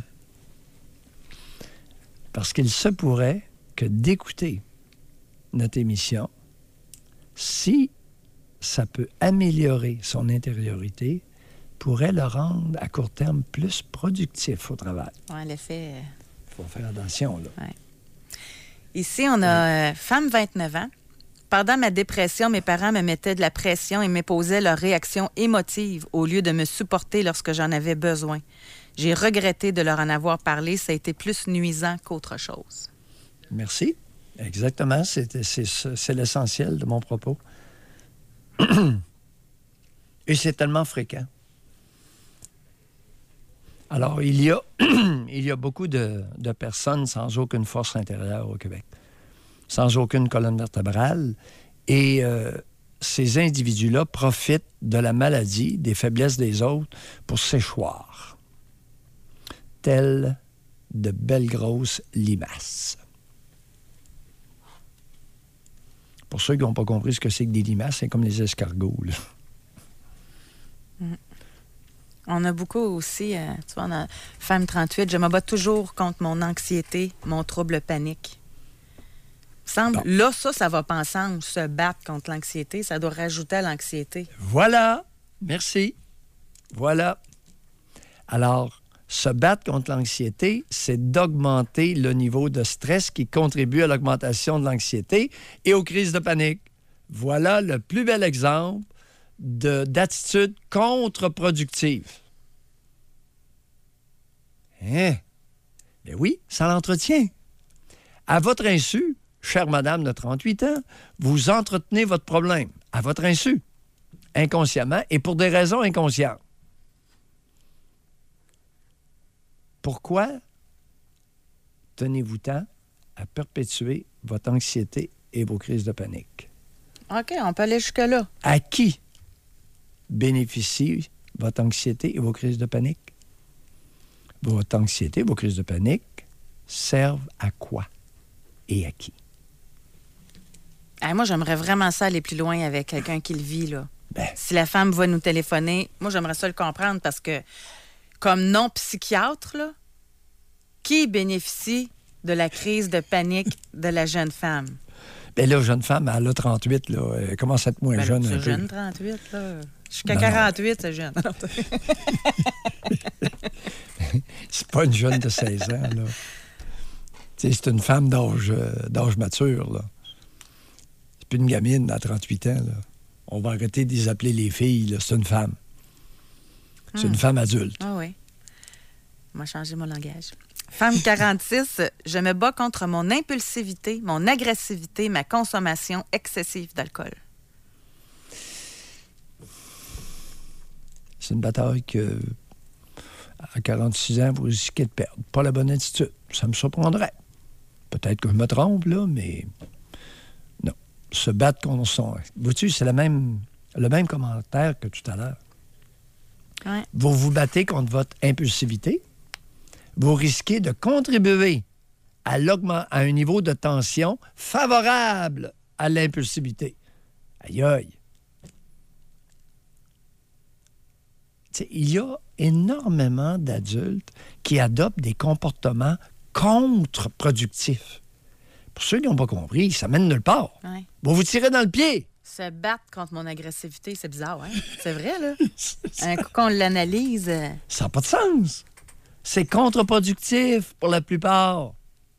Parce qu'il se pourrait que d'écouter notre émission, si ça peut améliorer son intériorité, pourrait le rendre à court terme plus productif au travail. Oui, l'effet... Il faut faire attention, là. Ouais. Ici, on a femme 29 ans. Pendant ma dépression, mes parents me mettaient de la pression et m'imposaient leurs réactions émotives au lieu de me supporter lorsque j'en avais besoin. J'ai regretté de leur en avoir parlé. Ça a été plus nuisant qu'autre chose. Merci. Exactement. C'est l'essentiel de mon propos. Et c'est tellement fréquent. Alors, il y a beaucoup de personnes sans aucune force intérieure au Québec, sans aucune colonne vertébrale. Et ces individus-là profitent de la maladie, des faiblesses des autres pour s'échoir, telles de belles grosses limaces. Pour ceux qui n'ont pas compris ce que c'est que des limaces, c'est comme les escargots, là. On a beaucoup aussi, tu vois, on a femme 38, je me bats toujours contre mon anxiété, mon trouble panique. Semble, bon. Là, ça va pas ensemble, se battre contre l'anxiété, ça doit rajouter à l'anxiété. Voilà, merci. Voilà. Alors, se battre contre l'anxiété, c'est d'augmenter le niveau de stress qui contribue à l'augmentation de l'anxiété et aux crises de panique. Voilà le plus bel exemple d'attitude contre-productive. Hein? Ben oui, ça l'entretient. À votre insu, chère madame de 38 ans, vous entretenez votre problème. À votre insu. Inconsciemment et pour des raisons inconscientes. Pourquoi tenez-vous tant à perpétuer votre anxiété et vos crises de panique? OK, on peut aller jusque-là. À qui bénéficie votre anxiété et vos crises de panique? Votre anxiété, vos crises de panique servent à quoi et à qui? Moi, j'aimerais vraiment ça aller plus loin avec quelqu'un qui le vit, là. Ben. Si la femme va nous téléphoner, moi, j'aimerais ça le comprendre parce que, comme non-psychiatre, là, qui bénéficie de la crise de panique de la jeune femme? Bien là, jeune femme, elle a 38, là. Elle commence à être moins jeune. C'est jeune, 38, là. Jusqu'à 48, c'est jeune. C'est pas une jeune de 16 ans, là. C'est une femme d'âge mature, là. C'est plus une gamine à 38 ans, là. On va arrêter de les appeler les filles, là. C'est une femme. C'est une femme adulte. Ah oui. On va changer mon langage. Femme 46, je me bats contre mon impulsivité, mon agressivité, ma consommation excessive d'alcool. C'est une bataille que, à 46 ans, vous risquez de perdre. Pas la bonne attitude. Ça me surprendrait. Peut-être que je me trompe, là, mais non. Se battre contre son... Vois-tu, c'est le même commentaire que tout à l'heure. Ouais. Vous vous battez contre votre impulsivité. Vous risquez de contribuer à un niveau de tension favorable à l'impulsivité. Aïe, aïe. T'sais, il y a énormément d'adultes qui adoptent des comportements contre-productifs. Pour ceux qui n'ont pas compris, ça mène nulle part. Ouais. Vous tirez dans le pied. Se battre contre mon agressivité, c'est bizarre, hein? C'est vrai, là. Un coup qu'on l'analyse... Ça n'a pas de sens. C'est contre-productif pour la plupart.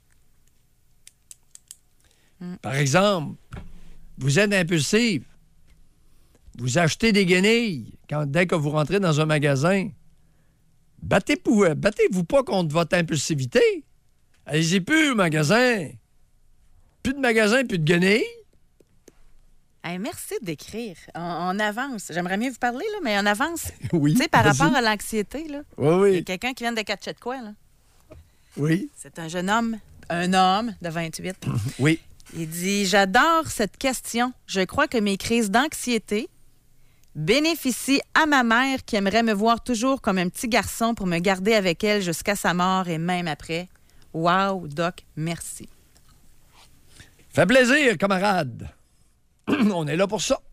Par exemple, vous êtes impulsif. Vous achetez des guenilles dès que vous rentrez dans un magasin. Battez-vous pas contre votre impulsivité. Allez-y plus au magasin. Plus de magasin, plus de guenilles. Hey, merci d'écrire. On avance. J'aimerais mieux vous parler, là, mais on avance. Oui. Tu sais, par vas-y. rapport à l'anxiété, là. Oui. Il y a quelqu'un qui vient de catcher de quoi, là? Oui. C'est un jeune homme, un homme de 28. Oui. Il dit « J'adore cette question. Je crois que mes crises d'anxiété bénéficient à ma mère qui aimerait me voir toujours comme un petit garçon pour me garder avec elle jusqu'à sa mort et même après. Wow, Doc, merci. » Fait plaisir, camarade. On est là pour ça.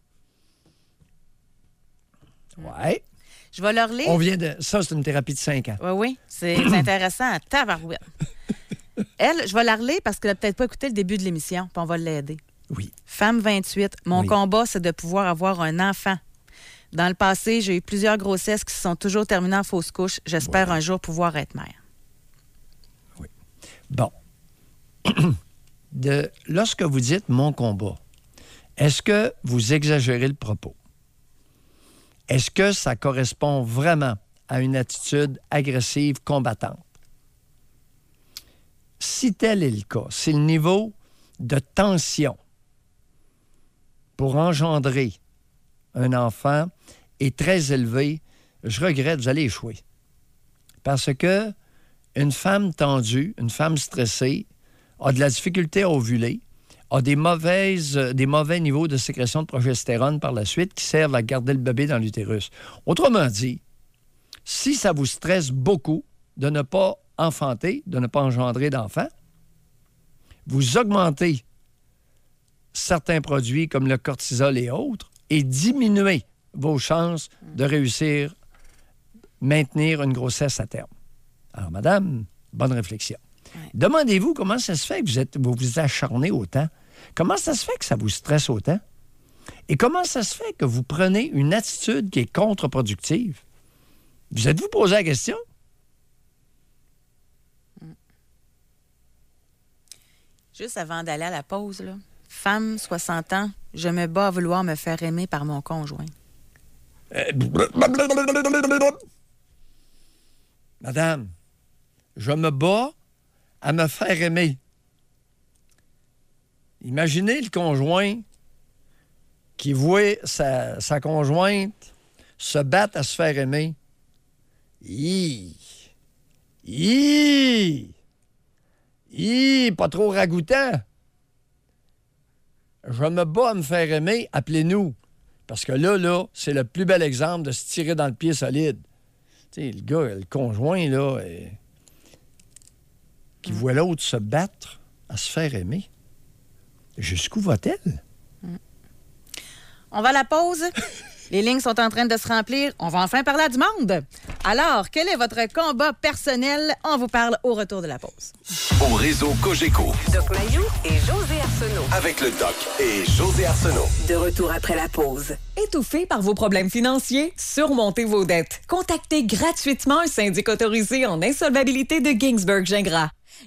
Ouais. Je vais leur lire. Ça, c'est une thérapie de 5 ans. Oui, c'est intéressant à tabarouette. Elle, je vais la relire parce qu'elle n'a peut-être pas écouté le début de l'émission, puis on va l'aider. Oui. Femme 28, mon combat, c'est de pouvoir avoir un enfant. Dans le passé, j'ai eu plusieurs grossesses qui se sont toujours terminées en fausse couche. J'espère un jour pouvoir être mère. Oui. Bon. Lorsque vous dites « mon combat », est-ce que vous exagérez le propos? Est-ce que ça correspond vraiment à une attitude agressive, combattante? Si tel est le cas, si le niveau de tension pour engendrer un enfant est très élevé, je regrette, vous allez échouer. Parce que une femme tendue, une femme stressée, a de la difficulté à ovuler, a des mauvais niveaux de sécrétion de progestérone par la suite qui servent à garder le bébé dans l'utérus. Autrement dit, si ça vous stresse beaucoup de ne pas enfanter, de ne pas engendrer d'enfants, vous augmentez certains produits comme le cortisol et autres et diminuez vos chances de réussir, maintenir une grossesse à terme. Alors, madame, bonne réflexion. Ouais. Demandez-vous comment ça se fait que vous vous acharnez autant. Comment ça se fait que ça vous stresse autant? Et comment ça se fait que vous prenez une attitude qui est contre-productive? Vous êtes-vous posé la question? Juste avant d'aller à la pause, là. Femme, 60 ans, je me bats à vouloir me faire aimer par mon conjoint. Madame, je me bats à me faire aimer. Imaginez le conjoint qui voit sa conjointe se battre à se faire aimer. Pas trop ragoûtant. Je me bats à me faire aimer, appelez-nous. Parce que là, c'est le plus bel exemple de se tirer dans le pied solide. Tu sais, le gars, le conjoint, là, qui voit l'autre se battre à se faire aimer. Jusqu'où va-t-elle? On va à la pause. Les lignes sont en train de se remplir. On va enfin parler à du monde. Alors, quel est votre combat personnel? On vous parle au retour de la pause. Au réseau Cogeco. Doc Mayou et José Arsenault. Avec le Doc et José Arsenault. De retour après la pause. Étouffé par vos problèmes financiers? Surmontez vos dettes. Contactez gratuitement un syndic autorisé en insolvabilité de Ginsberg-Gingras.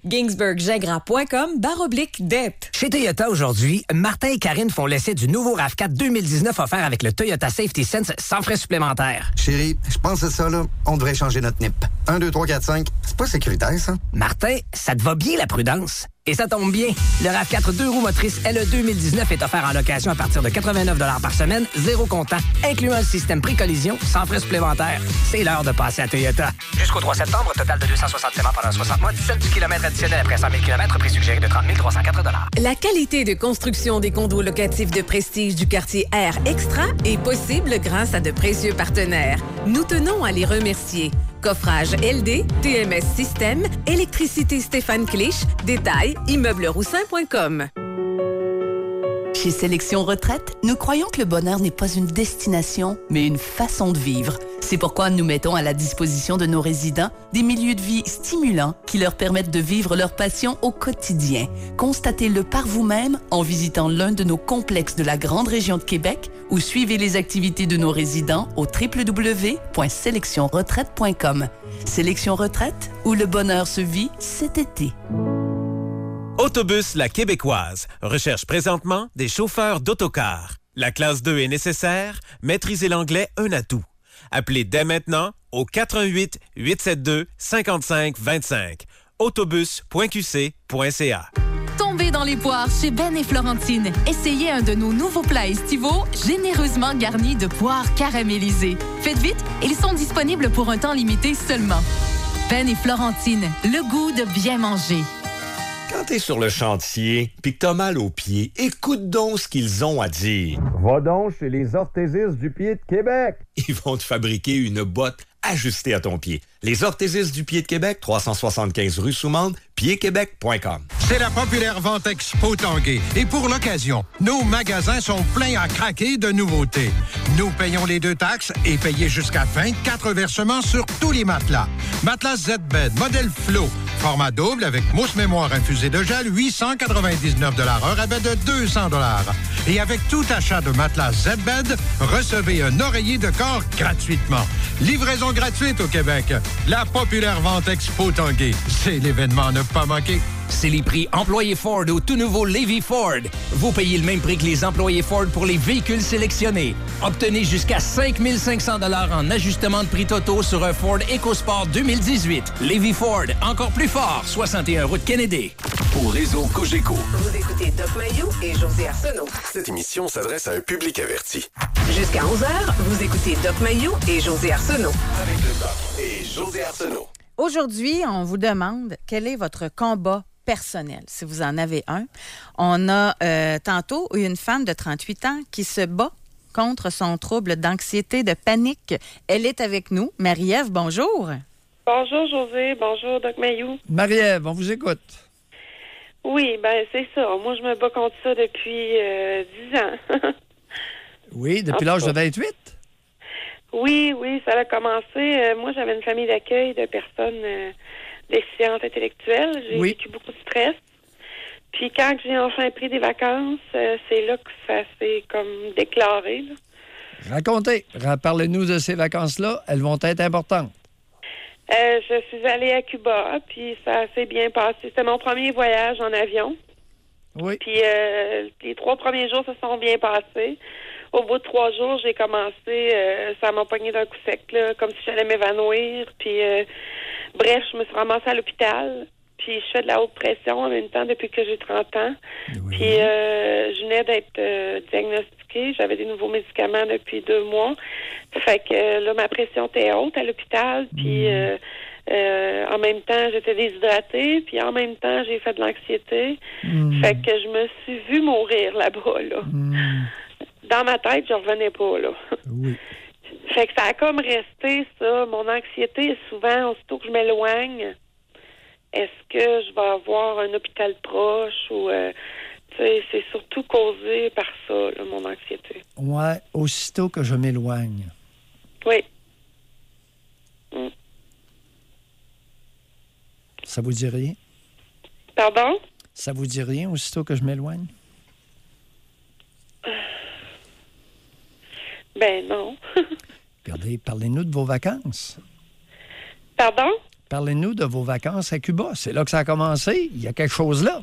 ginsberggingras.com/dette. Chez Toyota aujourd'hui, Martin et Karine font l'essai du nouveau RAV4 2019 offert avec le Toyota Safety Sense sans frais supplémentaires. Chérie, je pense que c'est ça, là. On devrait changer notre NIP. 1, 2, 3, 4, 5. C'est pas sécuritaire, ça? Martin, ça te va bien, la prudence? Et ça tombe bien, le RAV4 2 roues motrices LE 2019 est offert en location à partir de 89 $ par semaine, 0 comptant, incluant le système pré-collision, sans frais supplémentaires. C'est l'heure de passer à Toyota. Jusqu'au 3 septembre, total de 260 paiements pendant 60 mois, 17 du kilomètre additionnel après 100 000 km, prix suggéré de 30 304 $. La qualité de construction des condos locatifs de prestige du quartier Air Extra est possible grâce à de précieux partenaires. Nous tenons à les remercier. Coffrage LD, TMS Système, Électricité Stéphane Clich, détails, immeublesroussin.com. Chez Sélection Retraite, nous croyons que le bonheur n'est pas une destination, mais une façon de vivre. C'est pourquoi nous mettons à la disposition de nos résidents des milieux de vie stimulants qui leur permettent de vivre leur passion au quotidien. Constatez-le par vous-même en visitant l'un de nos complexes de la grande région de Québec ou suivez les activités de nos résidents au www.selectionretraite.com. Sélection Retraite, où le bonheur se vit cet été. Autobus La Québécoise recherche présentement des chauffeurs d'autocar. La classe 2 est nécessaire, maîtriser l'anglais un atout. Appelez dès maintenant au 418 872 55 25. autobus.qc.ca. Tombez dans les poires chez Ben et Florentine. Essayez un de nos nouveaux plats estivaux généreusement garnis de poires caramélisées. Faites vite, ils sont disponibles pour un temps limité seulement. Ben et Florentine, le goût de bien manger. Quand t'es sur le chantier pis que t'as mal aux pieds, écoute donc ce qu'ils ont à dire. Va donc chez les orthésistes du pied de Québec. Ils vont te fabriquer une botte ajustée à ton pied. Les orthésistes du pied de Québec, 375 rue Soumande, piedquebec.com. C'est la populaire vente Expo Tanguay. Et pour l'occasion, nos magasins sont pleins à craquer de nouveautés. Nous payons les 2 taxes et payez jusqu'à 24 versements sur tous les matelas. Matelas Z-Bed, modèle Flow, format double avec mousse mémoire infusée de gel, 899 $, un rabais de 200 $. Et avec tout achat de matelas Z-Bed, recevez un oreiller de corps gratuitement. Livraison gratuite au Québec. La populaire vente Expo Tanguay. C'est l'événement à ne pas manquer. C'est les prix employés Ford au tout nouveau Levy Ford. Vous payez le même prix que les employés Ford pour les véhicules sélectionnés. Obtenez jusqu'à 5 500 $ en ajustement de prix totaux sur un Ford EcoSport 2018. Levy Ford, encore plus fort, 61 route Kennedy. Au réseau Cogeco. Vous écoutez Doc Mayou et José Arsenault. Cette émission s'adresse à un public averti. Jusqu'à 11h, vous écoutez Doc Mayou et José Arsenault. Avec le Doc et José Arsenault. Aujourd'hui, on vous demande quel est votre combat personnel, si vous en avez un. On a tantôt eu une femme de 38 ans qui se bat contre son trouble d'anxiété, de panique. Elle est avec nous. Marie-Ève, bonjour. Bonjour, José. Bonjour, Doc Mayou. Marie-Ève, on vous écoute. Oui, ben c'est ça. Moi, je me bats contre ça depuis 10 ans. Oui, depuis l'âge de 28? Oui, ça a commencé. Moi, j'avais une famille d'accueil de personnes déficientes intellectuelles. J'ai vécu beaucoup de stress. Puis quand j'ai enfin pris des vacances, c'est là que ça s'est comme déclaré. Là. Racontez. Parlez-nous de ces vacances-là. Elles vont être importantes. Je suis allée à Cuba, puis ça s'est bien passé. C'était mon premier voyage en avion. Oui. Puis les 3 premiers jours se sont bien passés. Au bout de 3 jours, j'ai commencé, ça m'a pogné d'un coup sec, là, comme si j'allais m'évanouir. Puis, bref, je me suis ramassée à l'hôpital. Puis, je fais de la haute pression en même temps depuis que j'ai 30 ans. Oui. Puis, je venais d'être diagnostiquée. J'avais des nouveaux médicaments depuis 2 mois. Fait que là, ma pression était haute à l'hôpital. Puis, en même temps, j'étais déshydratée. Puis, en même temps, j'ai fait de l'anxiété. Fait que je me suis vue mourir là-bas, là. Dans ma tête, je revenais pas, là. Oui. Fait que ça a comme resté, ça. Mon anxiété est souvent, aussitôt que je m'éloigne, est-ce que je vais avoir un hôpital proche ou... tu sais, c'est surtout causé par ça, là, mon anxiété. Ouais, aussitôt que je m'éloigne. Oui. Ça vous dit rien? Pardon? Ça vous dit rien, aussitôt que je m'éloigne? Ben non. Regardez, parlez-nous de vos vacances. Pardon? Parlez-nous de vos vacances à Cuba. C'est là que ça a commencé. Il y a quelque chose là.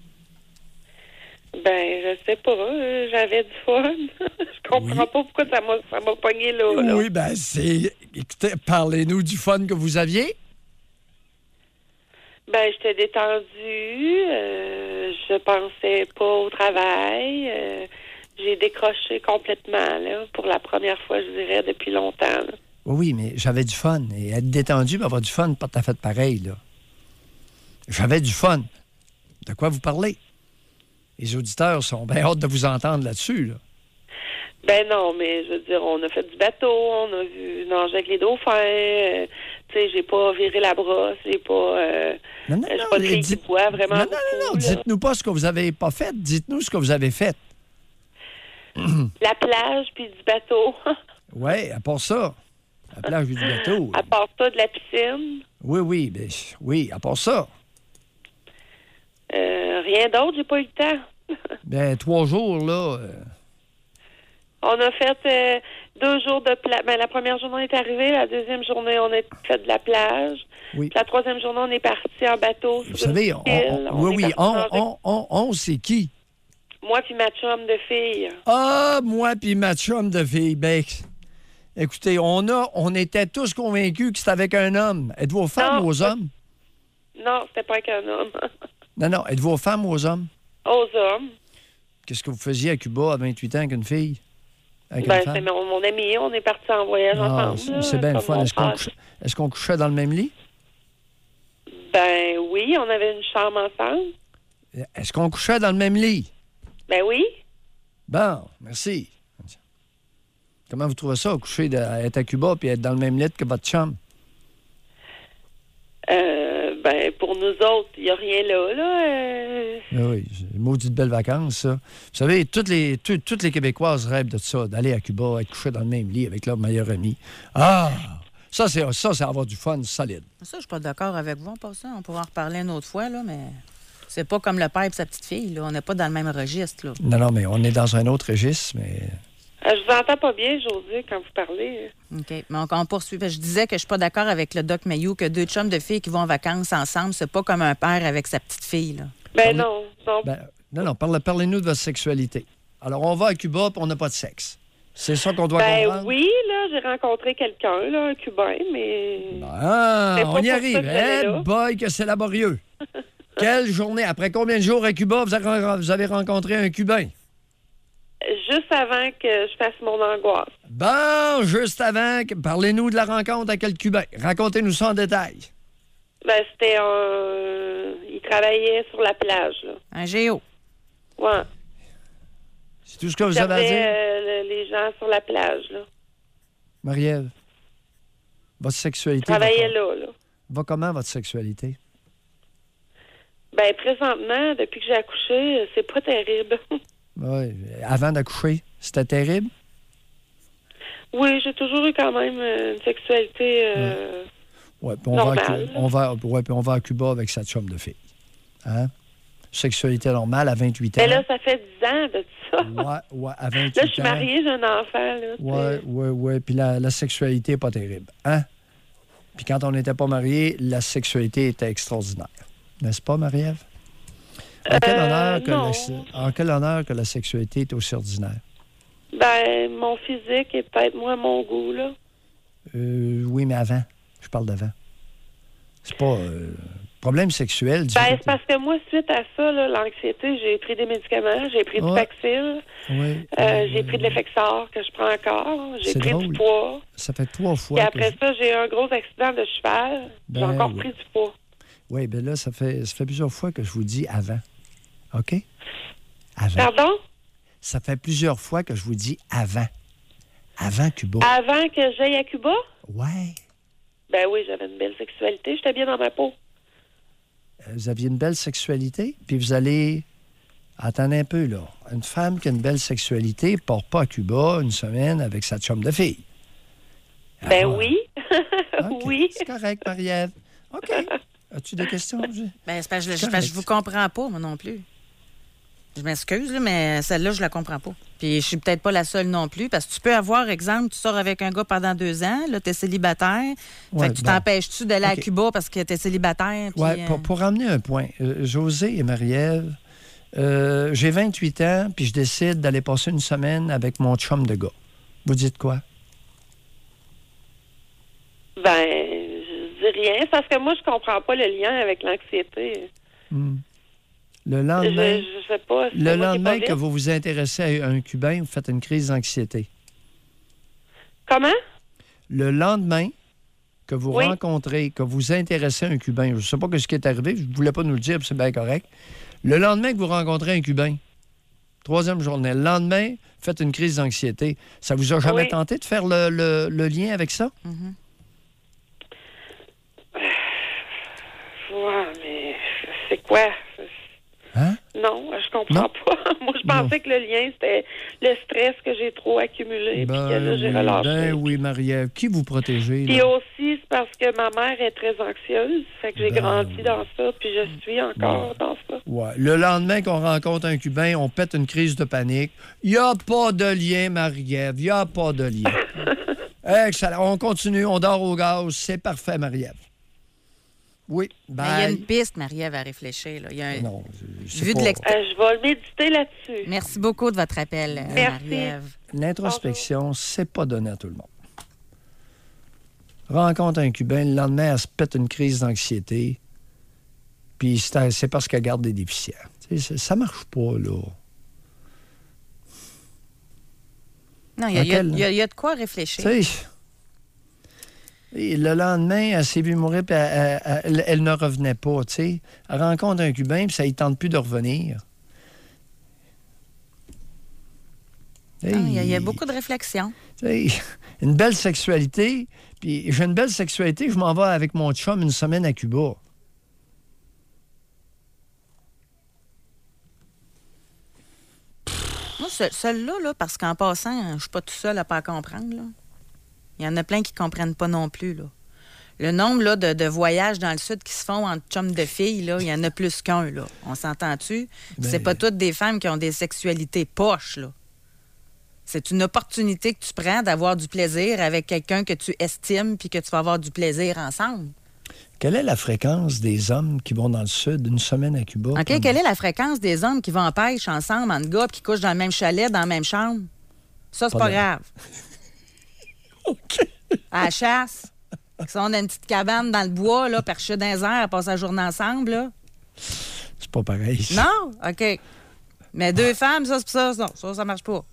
Ben, je sais pas. J'avais du fun. Je comprends pas pourquoi ça m'a pogné là. Oui, ben c'est... Écoutez, parlez-nous du fun que vous aviez. Ben, j'étais détendue. Je pensais pas au travail. J'ai décroché complètement, là, pour la première fois, je dirais, depuis longtemps. Là. Oui, mais j'avais du fun. Et être détendu, mais avoir du fun, pas tout à fait pareil, là. J'avais du fun. De quoi vous parlez? Les auditeurs sont bien hâte de vous entendre là-dessus, là. Ben non, mais je veux dire, on a fait du bateau, on a vu nager avec les dauphins. Tu sais, j'ai pas viré la brosse, j'ai pas... Non, j'ai pas de fille qui boit vraiment Non, beaucoup, là. dites-nous pas ce que vous avez pas fait. Dites-nous ce que vous avez fait. La plage, puis du bateau. Oui, à part ça. La plage du bateau. À part ça, de la piscine. Oui, ben, oui, à part ça. Rien d'autre, j'ai pas eu le temps. Ben, 3 jours, là... On a fait 2 jours de plage. Ben, la première journée, on est arrivé. La deuxième journée, on a fait de la plage. Oui. Puis la troisième journée, on est parti en bateau. Vous savez, on, c'est qui? Moi puis ma chum de fille. Ah, moi puis ma chum de fille. Ben, écoutez, on était tous convaincus que c'était avec un homme. Êtes-vous aux femmes ou aux hommes? Non, c'était pas avec un homme. Non. Êtes-vous aux femmes ou aux hommes? Aux hommes. Qu'est-ce que vous faisiez à Cuba à 28 ans avec une fille? Ben, c'est mon ami. On est partis en voyage ensemble. C'est bien le fun. Est-ce qu'on couchait dans le même lit? Ben oui, on avait une chambre ensemble. Est-ce qu'on couchait dans le même lit? Ben oui. Bon, merci. Comment vous trouvez ça, être à Cuba et être dans le même lit que votre chambre? Ben, pour nous autres, il n'y a rien là. Oui, maudite belle vacances, ça. Vous savez, toutes les Québécoises rêvent de ça, d'aller à Cuba, être couchées dans le même lit avec leur meilleur ami. Ah! Ça, c'est avoir du fun solide. Ça, je suis pas d'accord avec vous en passant. On pourra en reparler une autre fois, là, mais c'est pas comme le père et sa petite fille. Là. On n'est pas dans le même registre. Là. Non, mais on est dans un autre registre, mais... Je vous entends pas bien, Josée, quand vous parlez. OK. Mais on poursuit. Je disais que je suis pas d'accord avec le Doc Mayou que 2 chums de filles qui vont en vacances ensemble, c'est pas comme un père avec sa petite fille. Là. Ben non. Non, parlez-nous de votre sexualité. Alors, on va à Cuba et on n'a pas de sexe. C'est ça qu'on doit comprendre? Ben oui, là, j'ai rencontré quelqu'un, là, un Cubain, mais... On y arrive. Boy, que c'est laborieux. Quelle journée? Après combien de jours à Cuba vous avez rencontré un Cubain? Juste avant que je fasse mon angoisse. Bon, juste avant, parlez-nous de la rencontre avec le Cubain. Racontez-nous ça en détail. Ben, c'était il travaillait sur la plage, là. Un géo. Ouais. C'est tout ce que vous avez à dire? Les gens sur la plage, là. Marie-Ève, votre sexualité... Travaillait là. Va comment, votre sexualité? Ben, présentement, depuis que j'ai accouché, c'est pas terrible. Oui. Avant d'accoucher, c'était terrible? Oui, j'ai toujours eu quand même une sexualité normale. On va à Cuba avec sa chum de fille. Hein? Sexualité normale à 28 ans. Mais là, ça fait 10 ans de ça. Ouais, à 28 ans. Là, je suis mariée, j'ai un enfant. Oui. Puis la sexualité n'est pas terrible. Hein? Puis quand on n'était pas mariés, la sexualité était extraordinaire. N'est-ce pas, Marie-Ève? En quel honneur que la sexualité est aussi ordinaire? Ben, mon physique et peut-être moins mon goût, là. Oui, mais avant. Je parle d'avant. C'est pas... problème sexuel... Ben, c'est parce que moi, suite à ça, là, l'anxiété, j'ai pris des médicaments, j'ai pris du Paxil, j'ai pris de l'Effexor que je prends encore, j'ai pris du poids. Ça fait 3 fois. Et après ça, j'ai eu un gros accident de cheval, j'ai encore pris du poids. Oui, bien là, ça fait plusieurs fois que je vous dis avant. OK? Avant. Pardon? Ça fait plusieurs fois que je vous dis avant. Avant Cuba. Avant que j'aille à Cuba? Ouais. Ben oui, j'avais une belle sexualité, j'étais bien dans ma peau. Vous aviez une belle sexualité, puis vous allez... Attendez un peu, là. Une femme qui a une belle sexualité ne part pas à Cuba une semaine avec sa chum de fille. Ben oui. Okay. Oui. C'est correct, Marie-Ève. OK. As-tu des questions? Ben, c'est parce que je vous comprends pas, moi non plus. Je m'excuse, là, mais celle-là, je la comprends pas. Puis je suis peut-être pas la seule non plus, parce que tu peux avoir, exemple, tu sors avec un gars pendant 2 ans, là, t'es célibataire. Fait que tu t'empêches-tu d'aller à Cuba parce que t'es célibataire? Oui, pour ramener un point, Josée et Marie-Ève, j'ai 28 ans, puis je décide d'aller passer une semaine avec mon chum de gars. Vous dites quoi? Ben, je dis lien? C'est parce que moi, je comprends pas le lien avec l'anxiété. Le lendemain, Je sais pas. le lendemain que vous vous intéressez à un Cubain, vous faites une crise d'anxiété. Comment? Le lendemain que vous Oui. rencontrez, que vous intéressez à un Cubain, je ne sais pas ce qui est arrivé, je ne voulais pas nous le dire, puis c'est bien correct. Le lendemain que vous rencontrez un Cubain, 3e journée, le lendemain, faites une crise d'anxiété. Ça vous a jamais Oui. tenté de faire le lien avec ça? Ouais, mais c'est quoi? Hein? Non, je comprends pas. Moi, je pensais que le lien, c'était le stress que j'ai trop accumulé, puis que là, j'ai relâché. Oui, Marie-Ève. Qui vous protégez? Puis là? aussi, c'est parce que ma mère est très anxieuse, fait que j'ai grandi dans ça, puis je suis encore dans ça. Ouais. Le lendemain qu'on rencontre un Cubain, on pète une crise de panique. Il n'y a pas de lien, Marie-Ève. Il n'y a pas de lien. Excellent. On continue. On dort au gaz. C'est parfait, Marie-Ève. Oui. Mais il y a une piste, Marie-Ève, à réfléchir. Là. Il y a un... Non, Vu de je vais méditer là-dessus. Merci beaucoup de votre appel, Merci. Marie-Ève. L'introspection, c'est pas donné à tout le monde. Rencontre un Cubain, le lendemain, elle se pète une crise d'anxiété, puis c'est parce qu'elle garde des déficients. Ça marche pas, là. Non, il y a de quoi réfléchir. Tu sais, et le lendemain, elle s'est vue mourir, puis elle ne revenait pas, tu sais. Elle rencontre un Cubain, puis ça ne tente plus de revenir. Il y a beaucoup de réflexions. Une belle sexualité, puis j'ai une belle sexualité, je m'en vais avec mon chum une semaine à Cuba. Moi, celle-là, là, parce qu'en passant, je suis pas tout seul à pas comprendre. Là. Il y en a plein qui comprennent pas non plus. Là. Le nombre là, de voyages dans le sud qui se font entre chums de filles, là, il y en a plus qu'un. Là. On s'entend-tu? C'est pas toutes des femmes qui ont des sexualités poches. Là. C'est une opportunité que tu prends d'avoir du plaisir avec quelqu'un que tu estimes puis que tu vas avoir du plaisir ensemble. Quelle est la fréquence des hommes qui vont dans le sud une semaine à Cuba? OK, quelle est la fréquence des hommes qui vont en pêche ensemble, en gars, qui couchent dans le même chalet, dans la même chambre? Ça, c'est pas grave. OK. À la chasse, qui sont dans une petite cabane dans le bois, là, perchés dans les airs, à passer la journée ensemble, là. C'est pas pareil. Non? OK. Mais deux femmes, ça, c'est ça. Non, ça marche pas.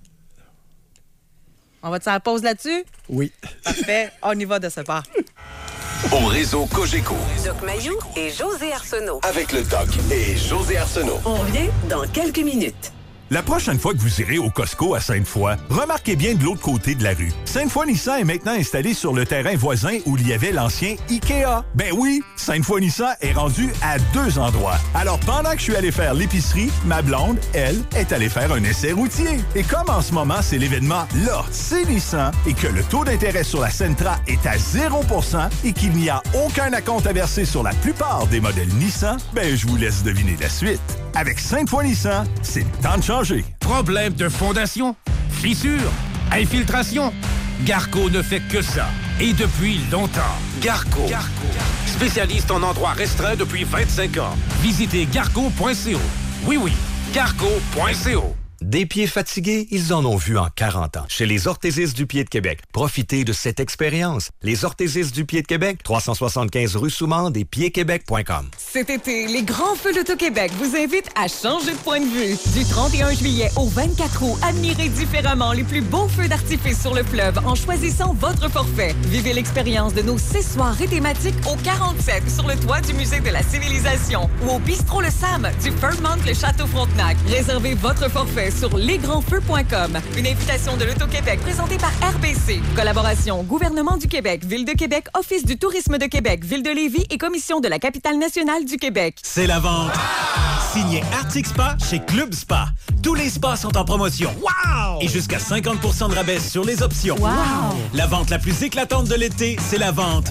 On va-tu faire la pause là-dessus? Oui. Parfait. On y va de ce pas. Au réseau Cogeco. Doc Mayou et José Arsenault. Avec le Doc et José Arsenault. On revient dans quelques minutes. La prochaine fois que vous irez au Costco à Sainte-Foy, remarquez bien de l'autre côté de la rue. Sainte-Foy Nissan est maintenant installé sur le terrain voisin où il y avait l'ancien IKEA. Ben oui, Sainte-Foy Nissan est rendu à 2 endroits. Alors pendant que je suis allé faire l'épicerie, ma blonde, elle, est allée faire un essai routier. Et comme en ce moment, c'est l'événement là, c'est Nissan, et que le taux d'intérêt sur la Sentra est à 0% et qu'il n'y a aucun acompte à verser sur la plupart des modèles Nissan, ben je vous laisse deviner la suite. Avec Sainte-Foy Nissan, c'est le temps de changer. Problème de fondation, fissure, infiltration. Garco ne fait que ça. Et depuis longtemps. Garco. Spécialiste en endroits restreints depuis 25 ans. Visitez garco.co. Oui, garco.co. Des pieds fatigués, ils en ont vu en 40 ans. Chez les orthésistes du pied de Québec, profitez de cette expérience. Les orthésistes du pied de Québec, 375 rue Soumande et piedquebec.com. Cet été, les grands feux d'Auto-Québec vous invitent à changer de point de vue. Du 31 juillet au 24 août, admirez différemment les plus beaux feux d'artifice sur le fleuve en choisissant votre forfait. Vivez l'expérience de nos 6 soirées thématiques au 47 sur le toit du Musée de la Civilisation ou au Bistrot Le Sam du Fairmont Le Château-Frontenac. Réservez votre forfait sur lesgrandsfeux.com. Une invitation de l'Auto-Québec présentée par RBC. Collaboration Gouvernement du Québec, Ville de Québec, Office du tourisme de Québec, Ville de Lévis et Commission de la capitale nationale du Québec. C'est la vente. Signé Arctic Spa chez Club Spa. Tous les spas sont en promotion. Wow! Et jusqu'à 50% de rabais sur les options. Wow! La vente la plus éclatante de l'été, c'est la vente.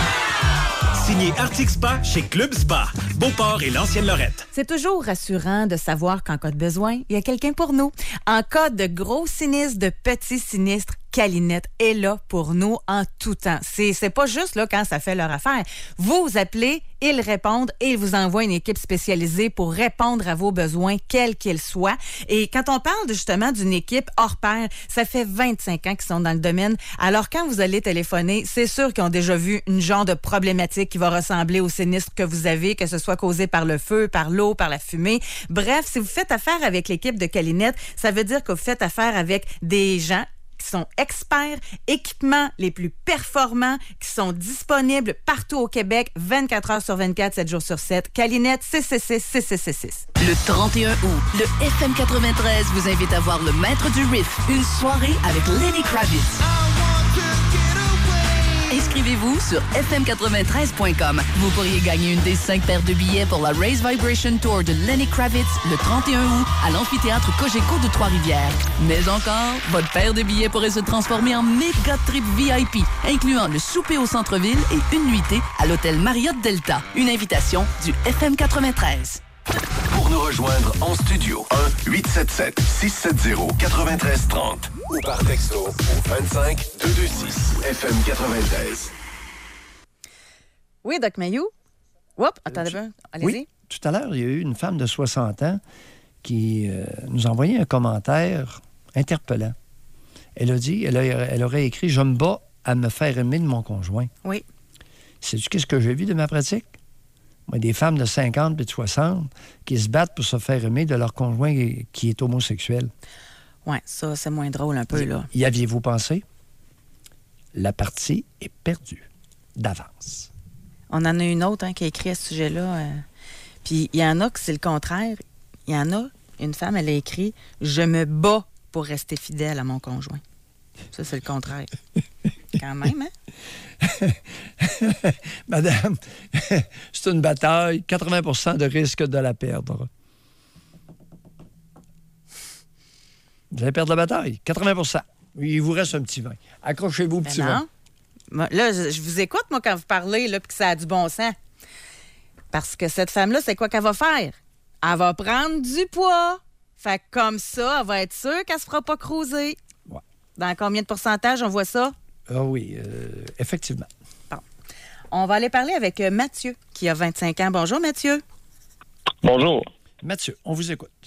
Signé Arctic Spa chez Club Spa, Beauport et l'Ancienne-Lorette. C'est toujours rassurant de savoir qu'en cas de besoin, il y a quelqu'un pour nous. En cas de gros sinistres, de petits sinistres, Calinette est là pour nous en tout temps. C'est pas juste là quand ça fait leur affaire. Vous appelez, ils répondent et ils vous envoient une équipe spécialisée pour répondre à vos besoins, quels qu'ils soient. Et quand on parle justement d'une équipe hors pair, ça fait 25 ans qu'ils sont dans le domaine. Alors quand vous allez téléphoner, c'est sûr qu'ils ont déjà vu une genre de problématique qui va ressembler au sinistre que vous avez, que ce soit causé par le feu, par l'eau, par la fumée. Bref, si vous faites affaire avec l'équipe de Calinette, ça veut dire que vous faites affaire avec des gens qui sont experts, équipements les plus performants, qui sont disponibles partout au Québec, 24 heures sur 24, 7 jours sur 7. Calinette, 666-6666. Le 31 août, le FM 93 vous invite à voir le maître du riff, une soirée avec Lenny Kravitz. Inscrivez-vous sur fm93.com. Vous pourriez gagner une des 5 paires de billets pour la Raise Vibration Tour de Lenny Kravitz le 31 août à l'amphithéâtre Cogeco de Trois-Rivières. Mais encore, votre paire de billets pourrait se transformer en méga trip VIP, incluant le souper au centre-ville et une nuitée à l'hôtel Marriott Delta. Une invitation du FM 93. Pour nous rejoindre en studio, 1-877-670-9330 ou par texto au 25-226 FM 93. Oui, Doc Mayou. Oups, attendez un peu. Allez-y. Oui, tout à l'heure, il y a eu une femme de 60 ans qui nous a envoyé un commentaire interpellant. Elle a dit, elle aurait écrit « Je me bats à me faire aimer de mon conjoint ». Oui. Sais-tu qu'est-ce que j'ai vu de ma pratique? Moi, des femmes de 50 et de 60 qui se battent pour se faire aimer de leur conjoint qui est homosexuel. Oui, ça, c'est moins drôle un peu, là. Y aviez-vous pensé? La partie est perdue d'avance. On en a une autre qui a écrit à ce sujet-là. Puis il y en a que c'est le contraire. Il y en a, une femme, elle a écrit « Je me bats pour rester fidèle à mon conjoint ». Ça, c'est le contraire. Quand même, hein? Madame, c'est une bataille, 80% de risque de la perdre. Vous allez perdre la bataille, 80%. Il vous reste un petit vin. Accrochez-vous au petit vin. Là, je vous écoute, moi, quand vous parlez, là, puis que ça a du bon sens. Parce que cette femme-là, c'est quoi qu'elle va faire? Elle va prendre du poids. Fait que comme ça, elle va être sûre qu'elle se fera pas cruiser. Ouais. Dans combien de pourcentage on voit ça? Ah oui, effectivement. Bon. On va aller parler avec Mathieu, qui a 25 ans. Bonjour, Mathieu. Bonjour. Mathieu, on vous écoute.